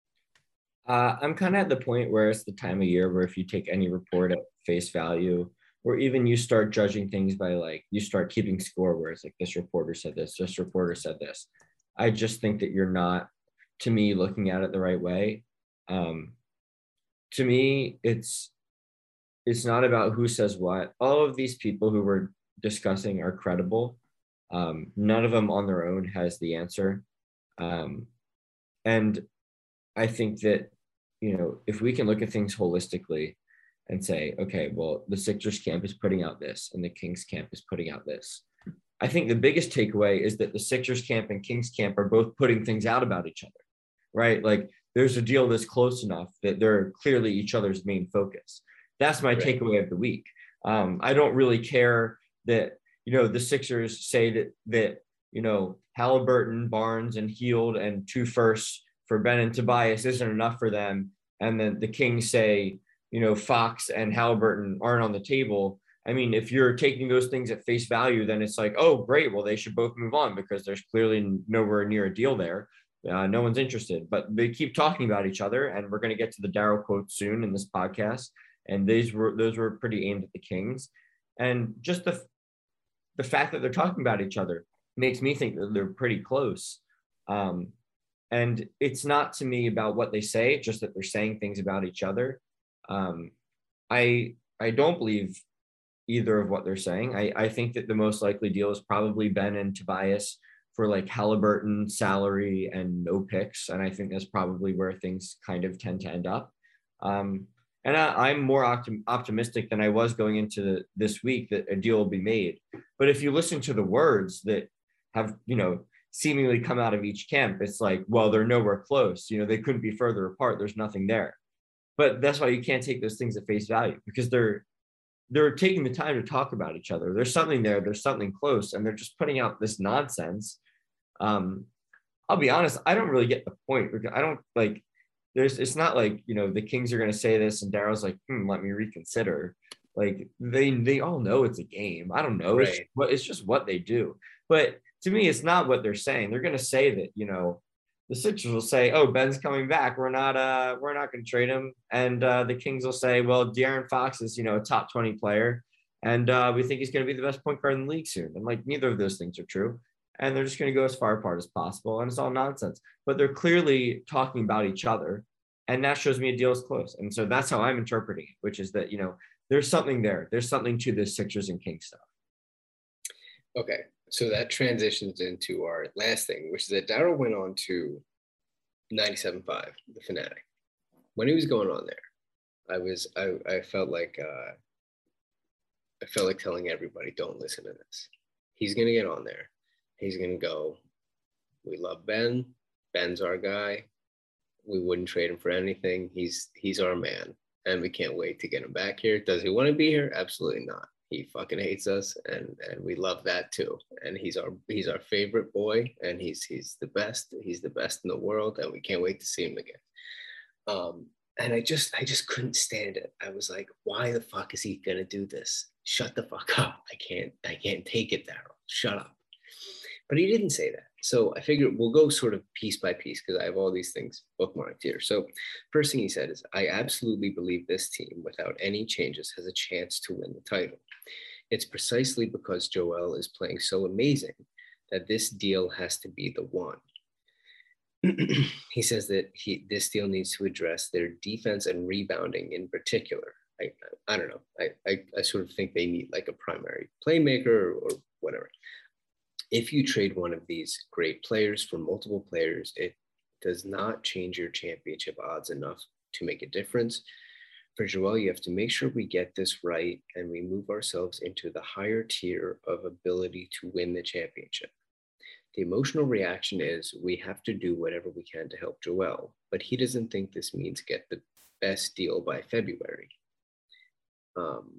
Uh, I'm kind of at the point where it's the time of year where if you take any report at face value, or even you start judging things by like, you start keeping score where it's like, this reporter said this, this reporter said this. I just think that you're not, to me, looking at it the right way. Um, to me, it's, it's not about who says what. All of these people who we're discussing are credible. Um, none of them on their own has the answer. Um, and I think that, you know, if we can look at things holistically and say, okay, well, the Sixers camp is putting out this and the Kings camp is putting out this. I think the biggest takeaway is that the Sixers camp and Kings camp are both putting things out about each other, right? Like, there's a deal that's close enough that they're clearly each other's main focus. That's my right. takeaway of the week. Um, I don't really care that, you know, the Sixers say that that you know, Halliburton, Barnes, and Hield and two firsts for Ben and Tobias isn't enough for them, and then the Kings say, you know, Fox and Halliburton aren't on the table. I mean, if you're taking those things at face value, then it's like, oh, great. Well, they should both move on because there's clearly nowhere near a deal there. Uh, no one's interested, but they keep talking about each other. And we're going to get to the Daryl quote soon in this podcast. And these were, those were pretty aimed at the Kings. And just the, the fact that they're talking about each other makes me think that they're pretty close. Um, and it's not to me about what they say, just that they're saying things about each other. Um, I, I don't believe either of what they're saying. I, I think that the most likely deal is probably Ben and Tobias for like Halliburton salary and no picks. And I think that's probably where things kind of tend to end up. Um, and I, I'm more optim- optimistic than I was going into the, this week that a deal will be made. But if you listen to the words that have, you know, seemingly come out of each camp, it's like, well, they're nowhere close. You know, they couldn't be further apart. There's nothing there. But that's why you can't take those things at face value, because they're they're taking the time to talk about each other. There's something there. There's something close, and they're just putting out this nonsense. Um, I'll be honest, I don't really get the point, because I don't like. There's. It's not like, you know, the Kings are going to say this, and Daryl's like, hmm, let me reconsider. Like they they all know it's a game. I don't know. Right. It's what it's just what they do. But to me, it's not what they're saying. They're going to say that, you know, the Sixers will say, oh, Ben's coming back. We're not uh we're not going to trade him. And uh, the Kings will say, well, De'Aaron Fox is, you know, a top twenty player. And uh, we think he's going to be the best point guard in the league soon. And like, neither of those things are true. And they're just going to go as far apart as possible. And it's all nonsense. But they're clearly talking about each other. And that shows me a deal is close. And so that's how I'm interpreting it, which is that, you know, there's something there. There's something to this Sixers and Kings stuff. Okay. So that transitions into our last thing, which is that Daryl went on to ninety-seven point five, The Fanatic. When he was going on there, I was I, I felt like uh, I felt like telling everybody, don't listen to this. He's gonna get on there. He's gonna go, we love Ben. Ben's our guy. We wouldn't trade him for anything. He's he's our man, and we can't wait to get him back here. Does he want to be here? Absolutely not. He fucking hates us, and and we love that too. And he's our he's our favorite boy, and he's he's the best. He's the best in the world, and we can't wait to see him again. Um, and I just I just couldn't stand it. I was like, why the fuck is he gonna do this? Shut the fuck up. I can't I can't take it, Daryl. Shut up. But he didn't say that. So I figured we'll go sort of piece by piece, because I have all these things bookmarked here. So first thing he said is, I absolutely believe this team, without any changes, has a chance to win the title. It's precisely because Joel is playing so amazing that this deal has to be the one. He says that he this deal needs to address their defense and rebounding in particular. I, I don't know. I, I, I sort of think they need like a primary playmaker or, or whatever. If you trade one of these great players for multiple players, it does not change your championship odds enough to make a difference. For Joel, you have to make sure we get this right and we move ourselves into the higher tier of ability to win the championship. The emotional reaction is we have to do whatever we can to help Joel, but he doesn't think this means get the best deal by February. Um,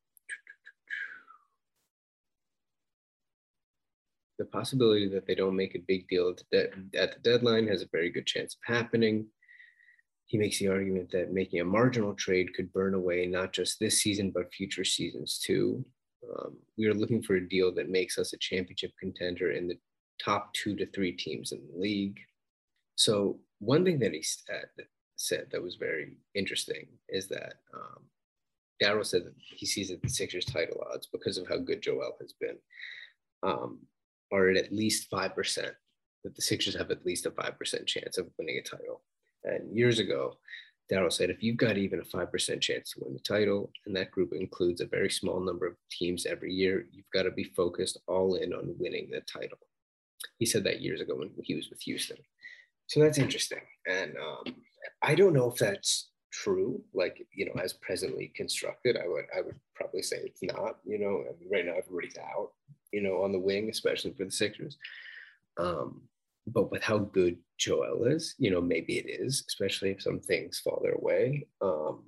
The possibility that they don't make a big deal at the, de- at the deadline has a very good chance of happening. He makes the argument that making a marginal trade could burn away not just this season, but future seasons too. Um, we are looking for a deal that makes us a championship contender in the top two to three teams in the league. So one thing that he said, said that was very interesting is that um, Daryl said that he sees that the Sixers title odds, because of how good Joel has been, um, are at least five percent, that the Sixers have at least a five percent chance of winning a title. And years ago, Daryl said, if you've got even a five percent chance to win the title, and that group includes a very small number of teams every year, you've got to be focused all in on winning the title. He said that years ago when he was with Houston. So that's interesting. And um, I don't know if that's true, like, you know, as presently constructed. I would I would probably say it's not. You know, I mean, right now everybody's out, you know, on the wing, especially for the Sixers. Um, but with how good Joel is, you know, maybe it is, especially if some things fall their way. Um,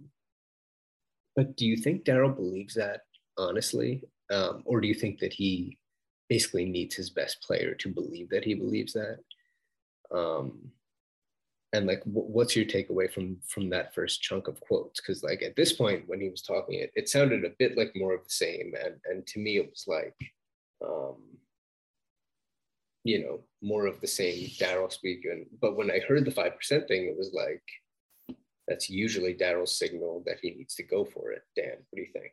but do you think Daryl believes that, honestly? Um, or do you think that he basically needs his best player to believe that he believes that. Um, and like, w- what's your takeaway from from that first chunk of quotes? Because like at this point, when he was talking, it, it sounded a bit like more of the same, and and to me, it was like, um, you know, more of the same Daryl speak. And but when I heard the five percent thing, it was like, that's usually Daryl's signal that he needs to go for it. Dan, what do you think?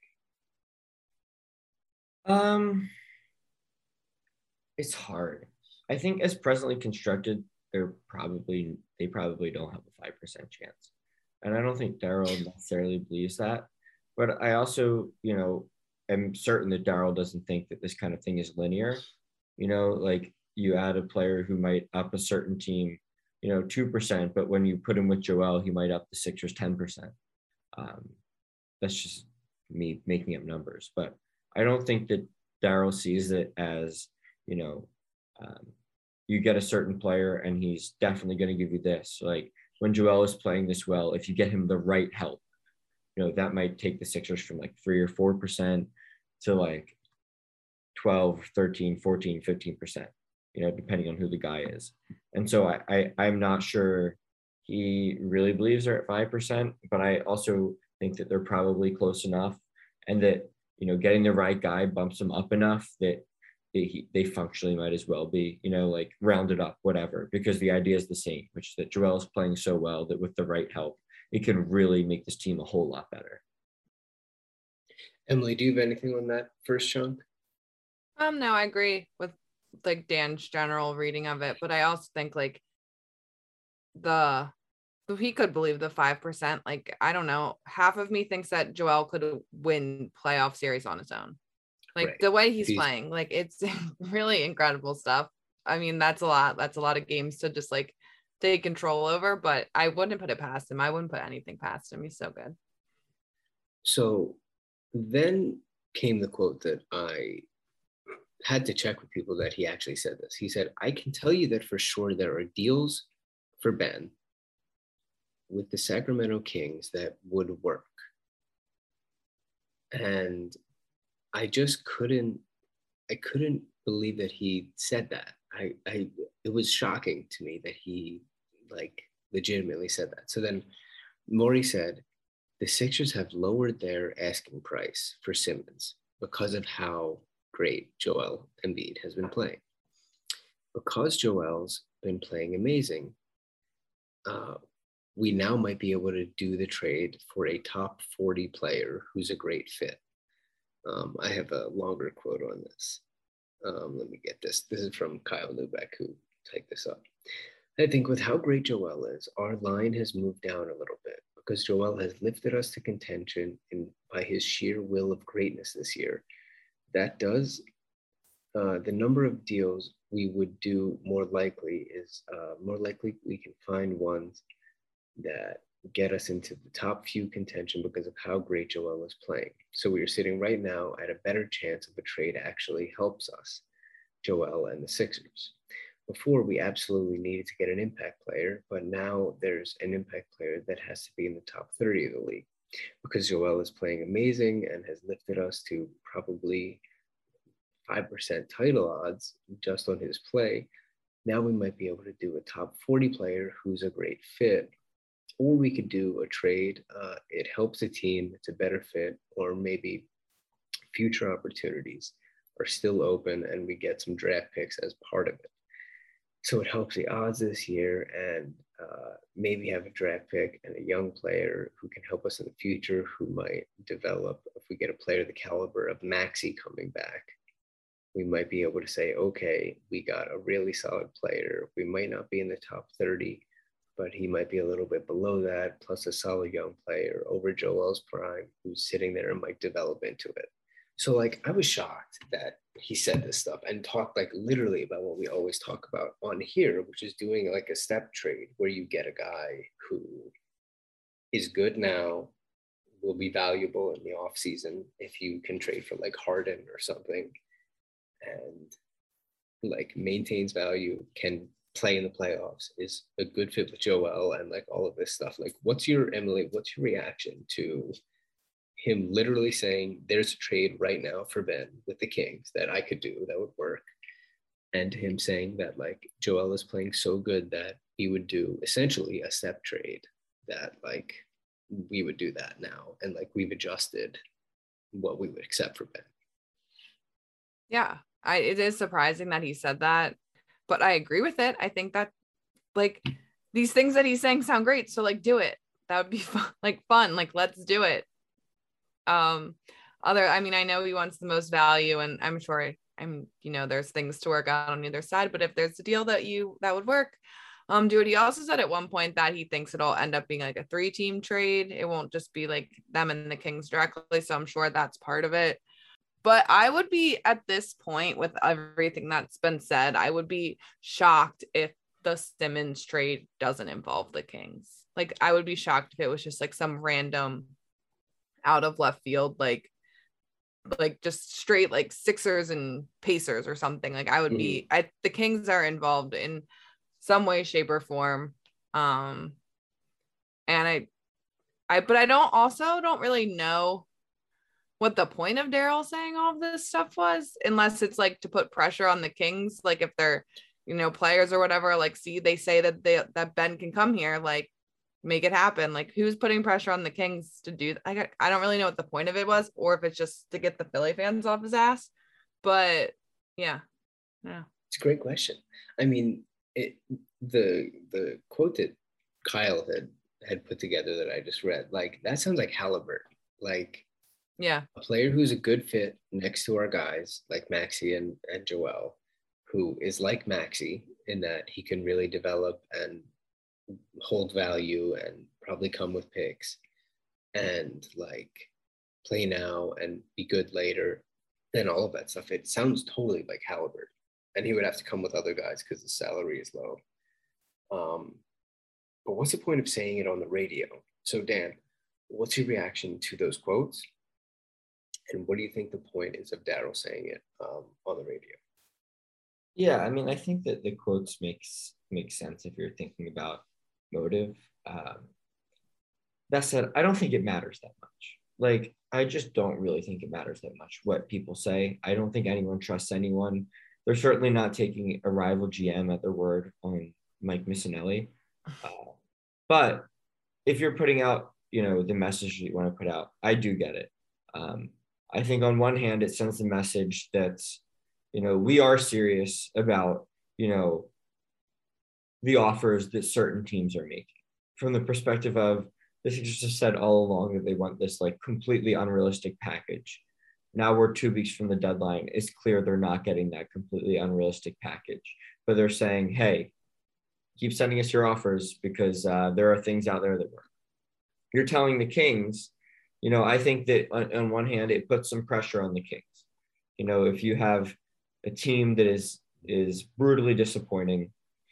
Um, it's hard. I think as presently constructed, they're probably they probably don't have a five percent chance, and I don't think Daryl necessarily believes that. But I also, you know, am certain that Daryl doesn't think that this kind of thing is linear. You know, like you add a player who might up a certain team, you know, two percent, but when you put him with Joel, he might up the Sixers ten percent. Um, that's just me making up numbers, but I don't think that Daryl sees it as, you know, um, you get a certain player and he's definitely going to give you this. Like when Joel is playing this well, if you get him the right help, you know, that might take the Sixers from like three or four percent to like twelve, thirteen, fourteen, fifteen percent, you know, depending on who the guy is. And so I, I I'm not sure he really believes they're at five percent, but I also think that they're probably close enough, and that, you know, getting the right guy bumps them up enough that they, they functionally might as well be, you know, like rounded up, whatever, because the idea is the same, which is that Joel is playing so well that with the right help, it can really make this team a whole lot better. Emily, do you have anything on that first chunk? Um, no, I agree with like Dan's general reading of it, but I also think like the he could believe the five percent. Like, I don't know. Half of me thinks that Joel could win playoff series on his own. Like right. The way he's, he's playing, like it's really incredible stuff. I mean, that's a lot. That's a lot of games to just like take control over, but I wouldn't put it past him. I wouldn't put anything past him. He's so good. So then came the quote that I had to check with people that he actually said this. He said, I can tell you that for sure there are deals for Ben with the Sacramento Kings that would work. And I just couldn't, I couldn't believe that he said that. I, I, it was shocking to me that he like legitimately said that. So then Morey said, the Sixers have lowered their asking price for Simmons because of how great Joel Embiid has been playing. Because Joel's been playing amazing, uh, we now might be able to do the trade for a top forty player who's a great fit. Um, I have a longer quote on this. Um, let me get this. This is from Kyle Neubeck, who typed this up. I think with how great Joel is, our line has moved down a little bit because Joel has lifted us to contention in, by his sheer will of greatness this year. That does, uh, the number of deals we would do more likely is uh, more likely we can find ones that get us into the top few contention because of how great Joel is playing. So we are sitting right now at a better chance of a trade actually helps us, Joel and the Sixers. Before, we absolutely needed to get an impact player, but now there's an impact player that has to be in the top thirty of the league because Joel is playing amazing and has lifted us to probably five percent title odds just on his play. Now we might be able to do a top forty player who's a great fit. Or we could do a trade. Uh, it helps the team. It's a better fit, or maybe future opportunities are still open and we get some draft picks as part of it. So it helps the odds this year, and uh, maybe have a draft pick and a young player who can help us in the future, who might develop. If we get a player the caliber of Maxey coming back, we might be able to say, okay, we got a really solid player. We might not be in the top thirty, but he might be a little bit below that, plus a solid young player over Joel's prime who's sitting there and might develop into it. So like, I was shocked that he said this stuff and talked like literally about what we always talk about on here, which is doing like a step trade where you get a guy who is good now, will be valuable in the off season if you can trade for like Harden or something, and like maintains value, can play in the playoffs, is a good fit with Joel, and like all of this stuff. Like, what's your, Emily, what's your reaction to him literally saying, there's a trade right now for Ben with the Kings that I could do that would work. And him saying that like Joel is playing so good that he would do essentially a step trade, that like we would do that now. And like we've adjusted what we would accept for Ben. Yeah, I, it is surprising that he said that, but I agree with it. I think that like these things that he's saying sound great. So like do it. That would be fun, like fun. Like let's do it. Um, other, I mean, I know he wants the most value, and I'm sure I'm, you know, there's things to work out on either side, but if there's a deal that you, that would work, um, do it. He also said at one point that he thinks it'll end up being like a three team trade. It won't just be like them and the Kings directly. So I'm sure that's part of it. But I would be at this point with everything that's been said, I would be shocked if the Simmons trade doesn't involve the Kings. Like I would be shocked if it was just like some random out of left field, like, like just straight like Sixers and Pacers or something. Like I would mm-hmm. be, I, the Kings are involved in some way, shape or form. Um, and I, I, but I don't also don't really know what the point of Daryl saying all of this stuff was, unless it's like to put pressure on the Kings. Like if they're, you know, players or whatever, like, see, they say that they, that Ben can come here, like make it happen. Like who's putting pressure on the Kings to do that? I got, I don't really know what the point of it was, or if it's just to get the Philly fans off his ass, but yeah. Yeah. It's a great question. I mean, it, the, the quote that Kyle had, had put together that I just read, like, that sounds like Halliburton. Like, yeah, a player who's a good fit next to our guys like Maxey and, and Joel, who is like Maxey in that he can really develop and hold value and probably come with picks and like play now and be good later and all of that stuff. It sounds totally like Halliburton, and he would have to come with other guys because the salary is low. Um, but what's the point of saying it on the radio? So Dan, what's your reaction to those quotes? And what do you think the point is of Daryl saying it um, on the radio? Yeah, I mean, I think that the quotes makes makes sense if you're thinking about motive. Um, that said, I don't think it matters that much. Like, I just don't really think it matters that much what people say. I don't think anyone trusts anyone. They're certainly not taking a rival G M at their word on Mike Missanelli. Uh, but if you're putting out, you know, the message that you want to put out, I do get it. Um, I think on one hand, it sends a message that, you know, we are serious about, you know, the offers that certain teams are making, from the perspective of the Sixers have said all along that they want this like completely unrealistic package. Now we're two weeks from the deadline. It's clear they're not getting that completely unrealistic package, but they're saying, hey, keep sending us your offers because uh, there are things out there that work. You're telling the Kings, you know, I think that on, on one hand, it puts some pressure on the Kings. You know, if you have a team that is is brutally disappointing,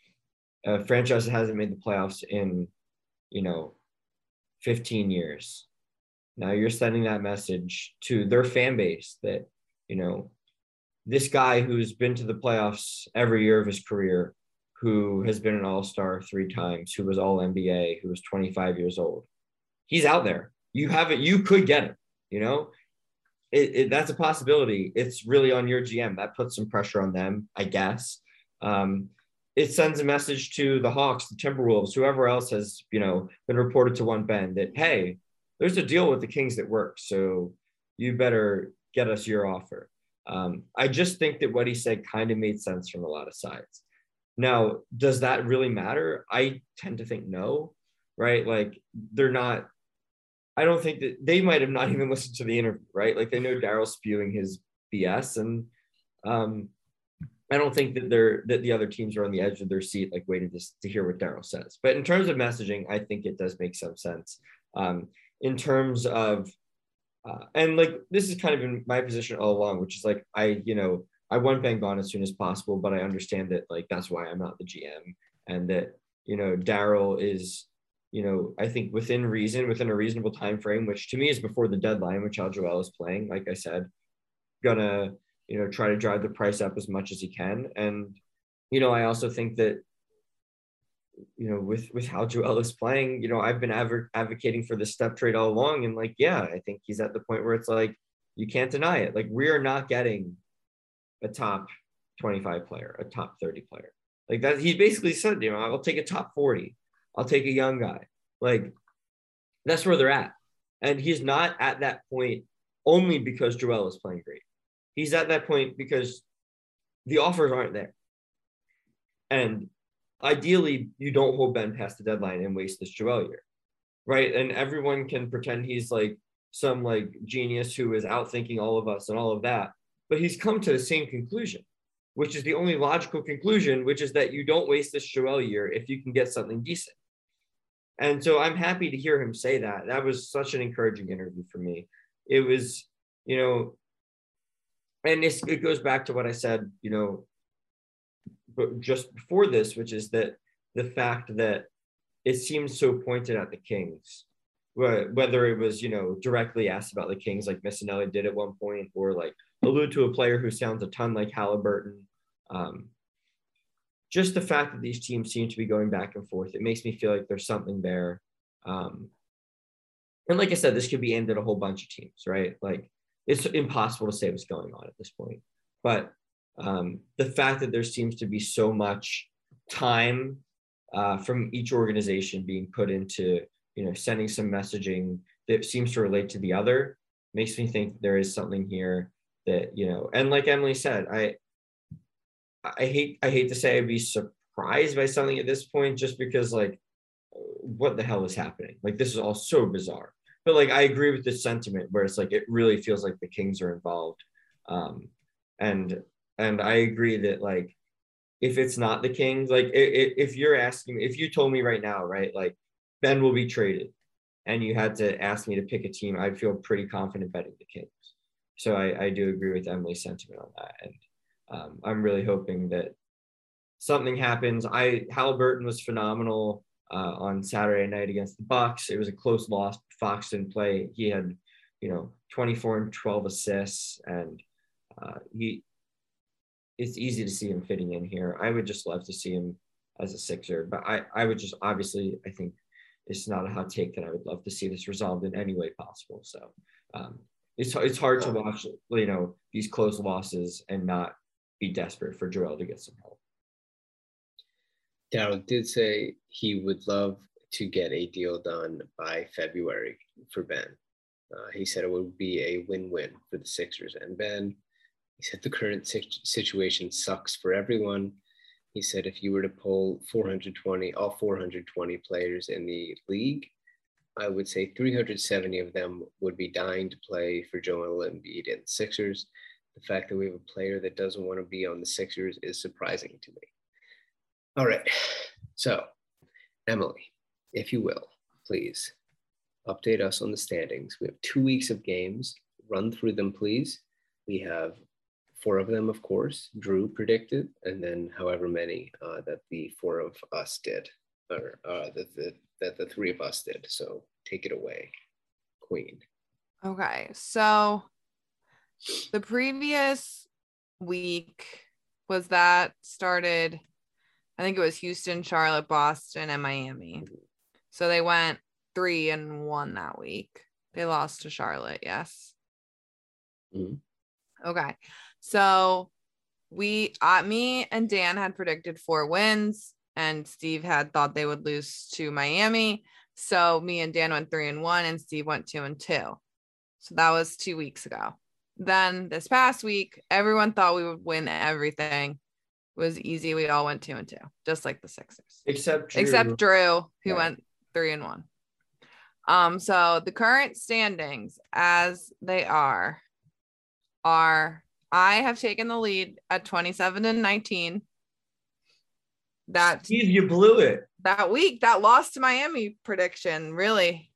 a franchise that hasn't made the playoffs in, you know, fifteen years. Now you're sending that message to their fan base that, you know, this guy who's been to the playoffs every year of his career, who has been an all-star three times, who was all N B A, who was twenty-five years old, he's out there. You have it. You could get it, you know, it, it, that's a possibility. It's really on your G M. That puts some pressure on them, I guess. Um, it sends a message to the Hawks, the Timberwolves, whoever else has, you know, been reported to one Ben that, hey, there's a deal with the Kings that works. So you better get us your offer. Um, I just think that what he said kind of made sense from a lot of sides. Now, does that really matter? I tend to think no, right? Like they're not, I don't think that they might have not even listened to the interview, right? Like they know Daryl's spewing his B S, and um, I don't think that they're that the other teams are on the edge of their seat, like waiting to, to hear what Daryl says. But in terms of messaging, I think it does make some sense. Um, in terms of, uh, and like this is kind of in my position all along, which is like I, you know, I want Ben gone as soon as possible, but I understand that like that's why I'm not the G M, and that, you know, Daryl is, you know, I think within reason, within a reasonable time frame, which to me is before the deadline, which Al Joel is playing, like I said, gonna, you know, try to drive the price up as much as he can. And, you know, I also think that you know, with, with how Joel is playing, you know, I've been adv- advocating for the step trade all along. And like, yeah, I think he's at the point where it's like, you can't deny it. Like, we are not getting a top twenty-five player, a top thirty player. Like that, he basically said, you know, I'll take a top forty. I'll take a young guy. Like, that's where they're at. And he's not at that point only because Joel is playing great. He's at that point because the offers aren't there. And ideally, you don't hold Ben past the deadline and waste this Joel year, right? And everyone can pretend he's like some like genius who is outthinking all of us and all of that, but he's come to the same conclusion, which is the only logical conclusion, which is that you don't waste this Joel year if you can get something decent. And so I'm happy to hear him say that. That was such an encouraging interview for me. It was, you know, and it's, it goes back to what I said, you know, but just before this, which is that the fact that it seems so pointed at the Kings, whether it was, you know, directly asked about the Kings like Missinelli did at one point, or like allude to a player who sounds a ton like Halliburton. Um, just the fact that these teams seem to be going back and forth, it makes me feel like there's something there. Um, and like I said, this could be aimed at a whole bunch of teams, right? Like, it's impossible to say what's going on at this point. But um, the fact that there seems to be so much time uh, from each organization being put into, you know, sending some messaging that seems to relate to the other makes me think there is something here that, you know, and like Emily said, I, I hate, I hate to say I'd be surprised by something at this point, just because like, what the hell is happening? Like, this is all so bizarre. But like, I agree with this sentiment where it's like, it really feels like the Kings are involved. Um, and, and I agree that like, if it's not the Kings, like if, if you're asking, if you told me right now, right, like Ben will be traded and you had to ask me to pick a team, I'd feel pretty confident betting the Kings. So I, I do agree with Emily's sentiment on that. And um, I'm really hoping that something happens. I, Halliburton was phenomenal uh, on Saturday night against the Bucks. It was a close loss. Fox didn't play. He had, you know, twenty-four and twelve assists, and uh, he, it's easy to see him fitting in here. I would just love to see him as a Sixer, but I, I would just, obviously, I think it's not a hot take that I would love to see this resolved in any way possible. So um, it's, it's hard to watch, you know, these close losses and not be desperate for Joel to get some help. Daryl did say he would love to get a deal done by February for Ben. Uh, he said it would be a win-win for the Sixers and Ben. He said the current situation sucks for everyone. He said if you were to pull four hundred twenty, all four hundred twenty players in the league, I would say three hundred seventy of them would be dying to play for Joel Embiid and the Sixers. The fact that we have a player that doesn't want to be on the Sixers is surprising to me. All right. So, Emily, if you will, please update us on the standings. We have two weeks of games. Run through them, please. We have four of them, of course, Drew predicted, and then however many uh, that the four of us did, or uh, that, the, that the three of us did. So take it away, Queen. Okay, so the previous week was that started, I think it was Houston, Charlotte, Boston, and Miami. So they went three and one that week. They lost to Charlotte, yes. Mm-hmm. Okay. So we, uh, me and Dan had predicted four wins, and Steve had thought they would lose to Miami. So me and Dan went three and one, and Steve went two and two. So that was two weeks ago. Then this past week, everyone thought we would win everything. It was easy. We all went two and two, just like the Sixers, except Drew. except Drew, who Right. went three and one. Um, so the current standings as they are are I have taken the lead at twenty-seven and nineteen. That Steve, you blew it. that week, that lost to Miami prediction, really.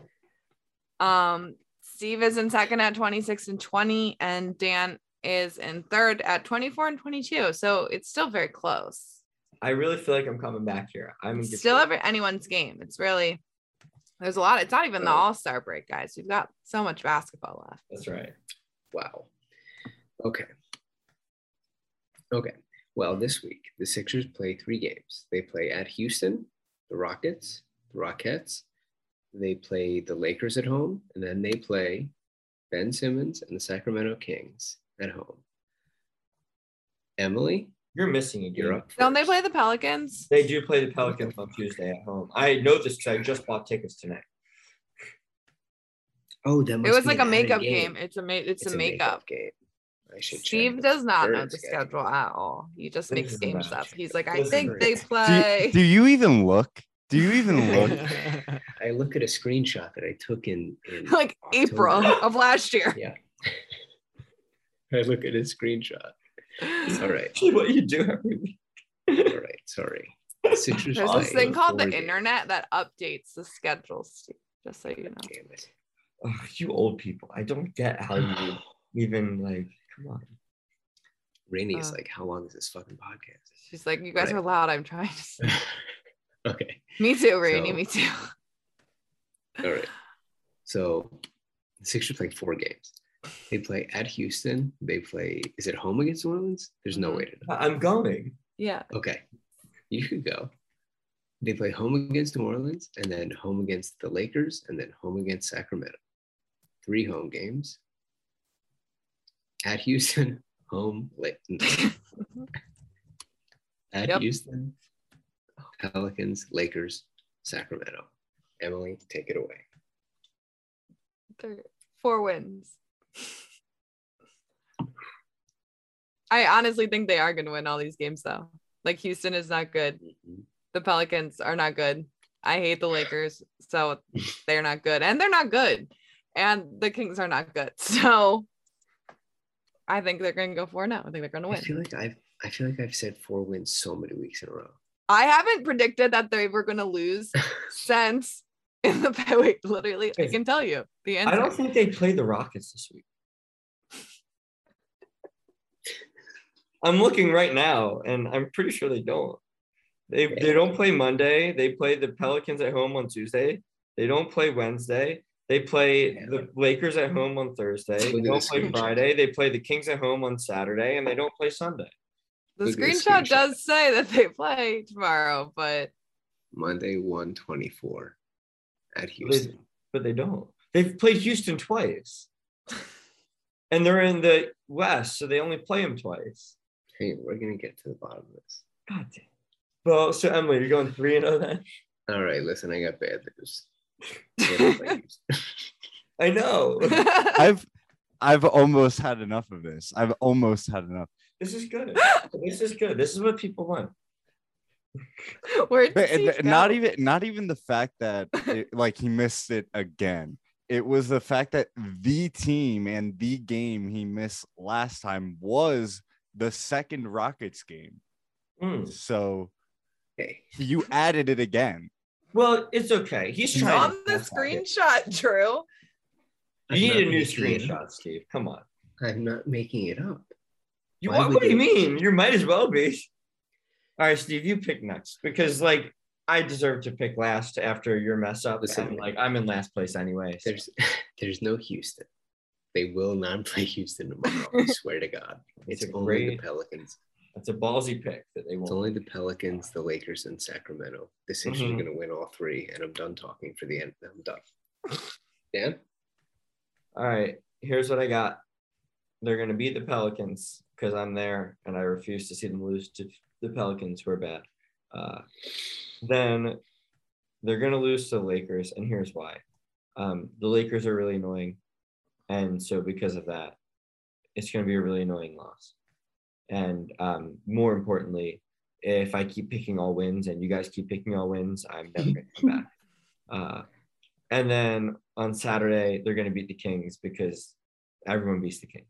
Um, Steve is in second at twenty-six and twenty, and Dan is in third at twenty-four and twenty-two. So it's still very close. I really feel like I'm coming back here. I'm in It's good still shape. every anyone's game. It's really, there's a lot. It's not even the Right. All-Star break, guys. We've got so much basketball left. That's right. Wow. Okay. Okay. Well, this week, the Sixers play three games. They play at Houston, the Rockets, the Rockettes. They play the Lakers at home, and then they play Ben Simmons and the Sacramento Kings at home. Emily, You're missing a game. you're up first. Don't they play the Pelicans? They do play the Pelicans on Tuesday at home. I know this because I just bought tickets tonight. Oh, that must It was be like an a added makeup game. game. It's a ma- it's, It's a makeup. game. I should check Steve the does not know current the schedule at all. He just This makes is games about- up. He's like, I this is think they great. Do play. you, do you even look? Do you even look? I look at a screenshot that I took in, in like April October. of last year. Yeah. I look at a screenshot. All right. What you do every week. All right. Sorry. The Sixers There's play this thing called the four games. internet that updates the schedule, Steve, just so you know. Damn it. Oh, you old people. I don't get how you even like, come on. Rainey is Uh. like, how long is this fucking podcast? She's like, you guys Right. are loud. I'm trying to say. Okay. Me too, Rainy. So- Me too. All right. So the Sixers play four games. They play at Houston. They play, is it home against New Orleans? There's no Mhm. way to know. I'm going. Yeah. Okay. You could go. They play home against New Orleans and then home against the Lakers and then home against Sacramento. Three home games. At Houston, home, late. At Yep. Houston, Pelicans, Lakers, Sacramento. Emily, take it away. They're four wins. I honestly think they are going to win all these games, though. Like, Houston is not good. The Pelicans are not good. I hate the Lakers, so they're not good. And they're not good. And the Kings are not good. So I think they're going to go four now. I think they're going to I win. feel like I've I feel like I've said four wins so many weeks in a row. I haven't predicted that they were going to lose since in the wait, literally, I can tell you the answer. I don't think they play the Rockets this week. I'm looking right now, and I'm pretty sure they don't. They they don't play Monday. They play the Pelicans at home on Tuesday. They don't play Wednesday. They play the Lakers at home on Thursday. They Look at don't the play screenshot. Friday. They play the Kings at home on Saturday, and they don't play Sunday. The Look at the screenshot screenshot. does say that they play tomorrow, but Monday, one twenty-four at Houston. But they don't. They've played Houston twice, and they're in the West, so they only play them twice. Hey, we're gonna get to the bottom of this. God damn. Well, so Emily, you're going three and oh then? All right, listen, I got bad news. They don't play Houston. I know. I've I've almost had enough of this. I've almost had enough. This is good. This is good. This is what people want. Where'd But Steve it- not go? even not even the fact that it, like he missed it again. It was the fact that the team and the game he missed last time was the second Rockets game. Mm. So Okay. you added it again. Well, it's okay. He's It's trying on to the that's not it. screenshot, Drew. You I'm need not a new making it up. screenshot, Steve. Come on. I'm not making it up. You Why what, would what do you they- mean? You might as well be. All right, Steve, you pick next because like I deserve to pick last after your mess up. Listen. and, like I'm in last place anyway. so- There's there's no Houston. They will not play Houston tomorrow. I swear to God. It's It's a only the great- Pelicans. That's a ballsy pick that they It's won't. only the Pelicans, the Lakers, and Sacramento. The Sixers Mhm. are gonna win all three, and I'm done talking for the end. I'm done. Dan? All right, here's what I got. They're going to beat the Pelicans because I'm there and I refuse to see them lose to the Pelicans, who are bad. Uh, then they're going to lose to the Lakers, and here's why. Um, the Lakers are really annoying. And so because of that, it's going to be a really annoying loss. And um, more importantly, if I keep picking all wins and you guys keep picking all wins, I'm never going to come back. Uh, and then on Saturday, they're going to beat the Kings because everyone beats the Kings.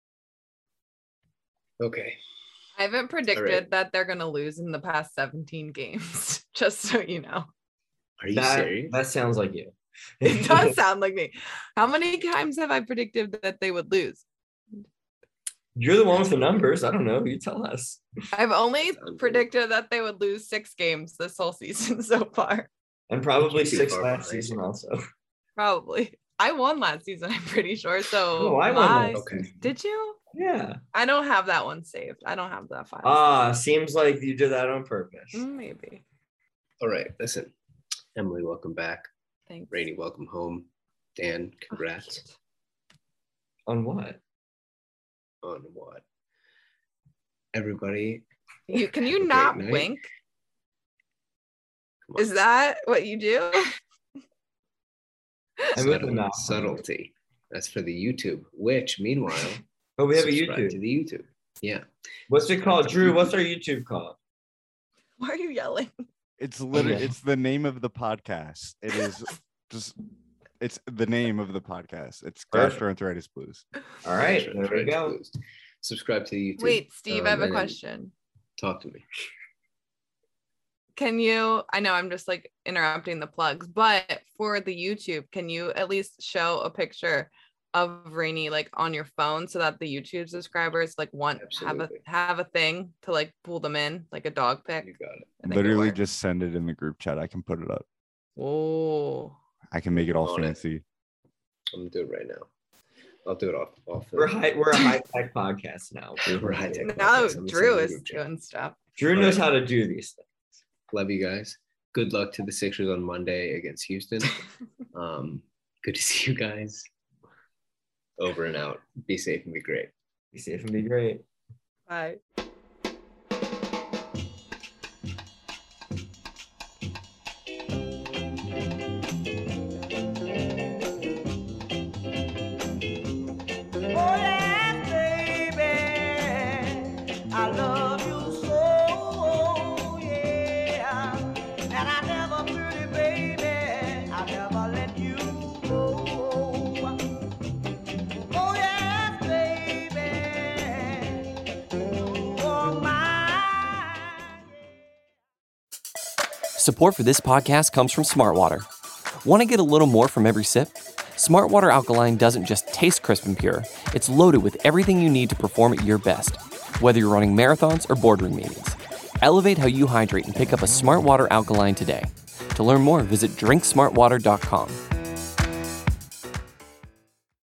Okay. I haven't predicted right. that they're going to lose in the past seventeen games, just so you know. Are you That, serious? that sounds like you. It does sound like me. How many times have I predicted that they would lose? You're the one with the numbers. I don't know. You tell us. I've only Unbelievable. predicted that they would lose six games this whole season so far. And probably Too six far last behind. season also. Probably. I won last season, I'm pretty sure. So No, I won my- last Okay. season. Did you? Yeah. I don't have that one saved. I don't have that file. Ah, seems like you did that on purpose. Mm, Maybe. All right, listen. Emily, welcome back. Thanks. Rainey, welcome home. Dan, congrats. On what? On what? Everybody. You can have a you great not night. wink? Come on. Is that what you do? I'm with Subtle- the mouth. subtlety? That's for the YouTube, which meanwhile, Oh, we have a subscribe YouTube. to the YouTube. Yeah. What's it called? to Drew, YouTube. what's our YouTube called? Why are you yelling? It's literally Okay. it's the name of the podcast. It is just it's the name of the podcast. It's Perfect. Gastroenteritis Blues. All right, Sure, there sure, we go. please. Subscribe to the YouTube. Wait, Steve, I have um, a and then question. Talk to me. Can you, I know I'm just like interrupting the plugs, but for the YouTube, can you at least show a picture of Rainey like on your phone so that the YouTube subscribers like want have a Absolutely. have a thing to like pull them in, like a dog pic? You got it. I think it Literally works. just send it in the group chat. I can put it up. Oh, I can make it all On it. fancy. I'm gonna do it right now. I'll do it off off the We're high. We're a high tech podcast now. We're high tech. now podcast. I'm Drew sending is the group chat. doing stuff. Drew knows how to do these things. Love you guys. Good luck to the Sixers on Monday against Houston. Um, good to see you guys. Over and out. Be safe and be great. Be safe and be great. Bye. Oh, yes, baby, I love you so, yeah. And I never, pretty baby, I never let you go. Oh, yes, baby, you are mine. Support for this podcast comes from Smartwater. Want to get a little more from every sip? Smartwater Alkaline doesn't just taste crisp and pure, it's loaded with everything you need to perform at your best, whether you're running marathons or boardroom meetings. Elevate how you hydrate and pick up a Smartwater Alkaline today. To learn more, visit drink smart water dot com.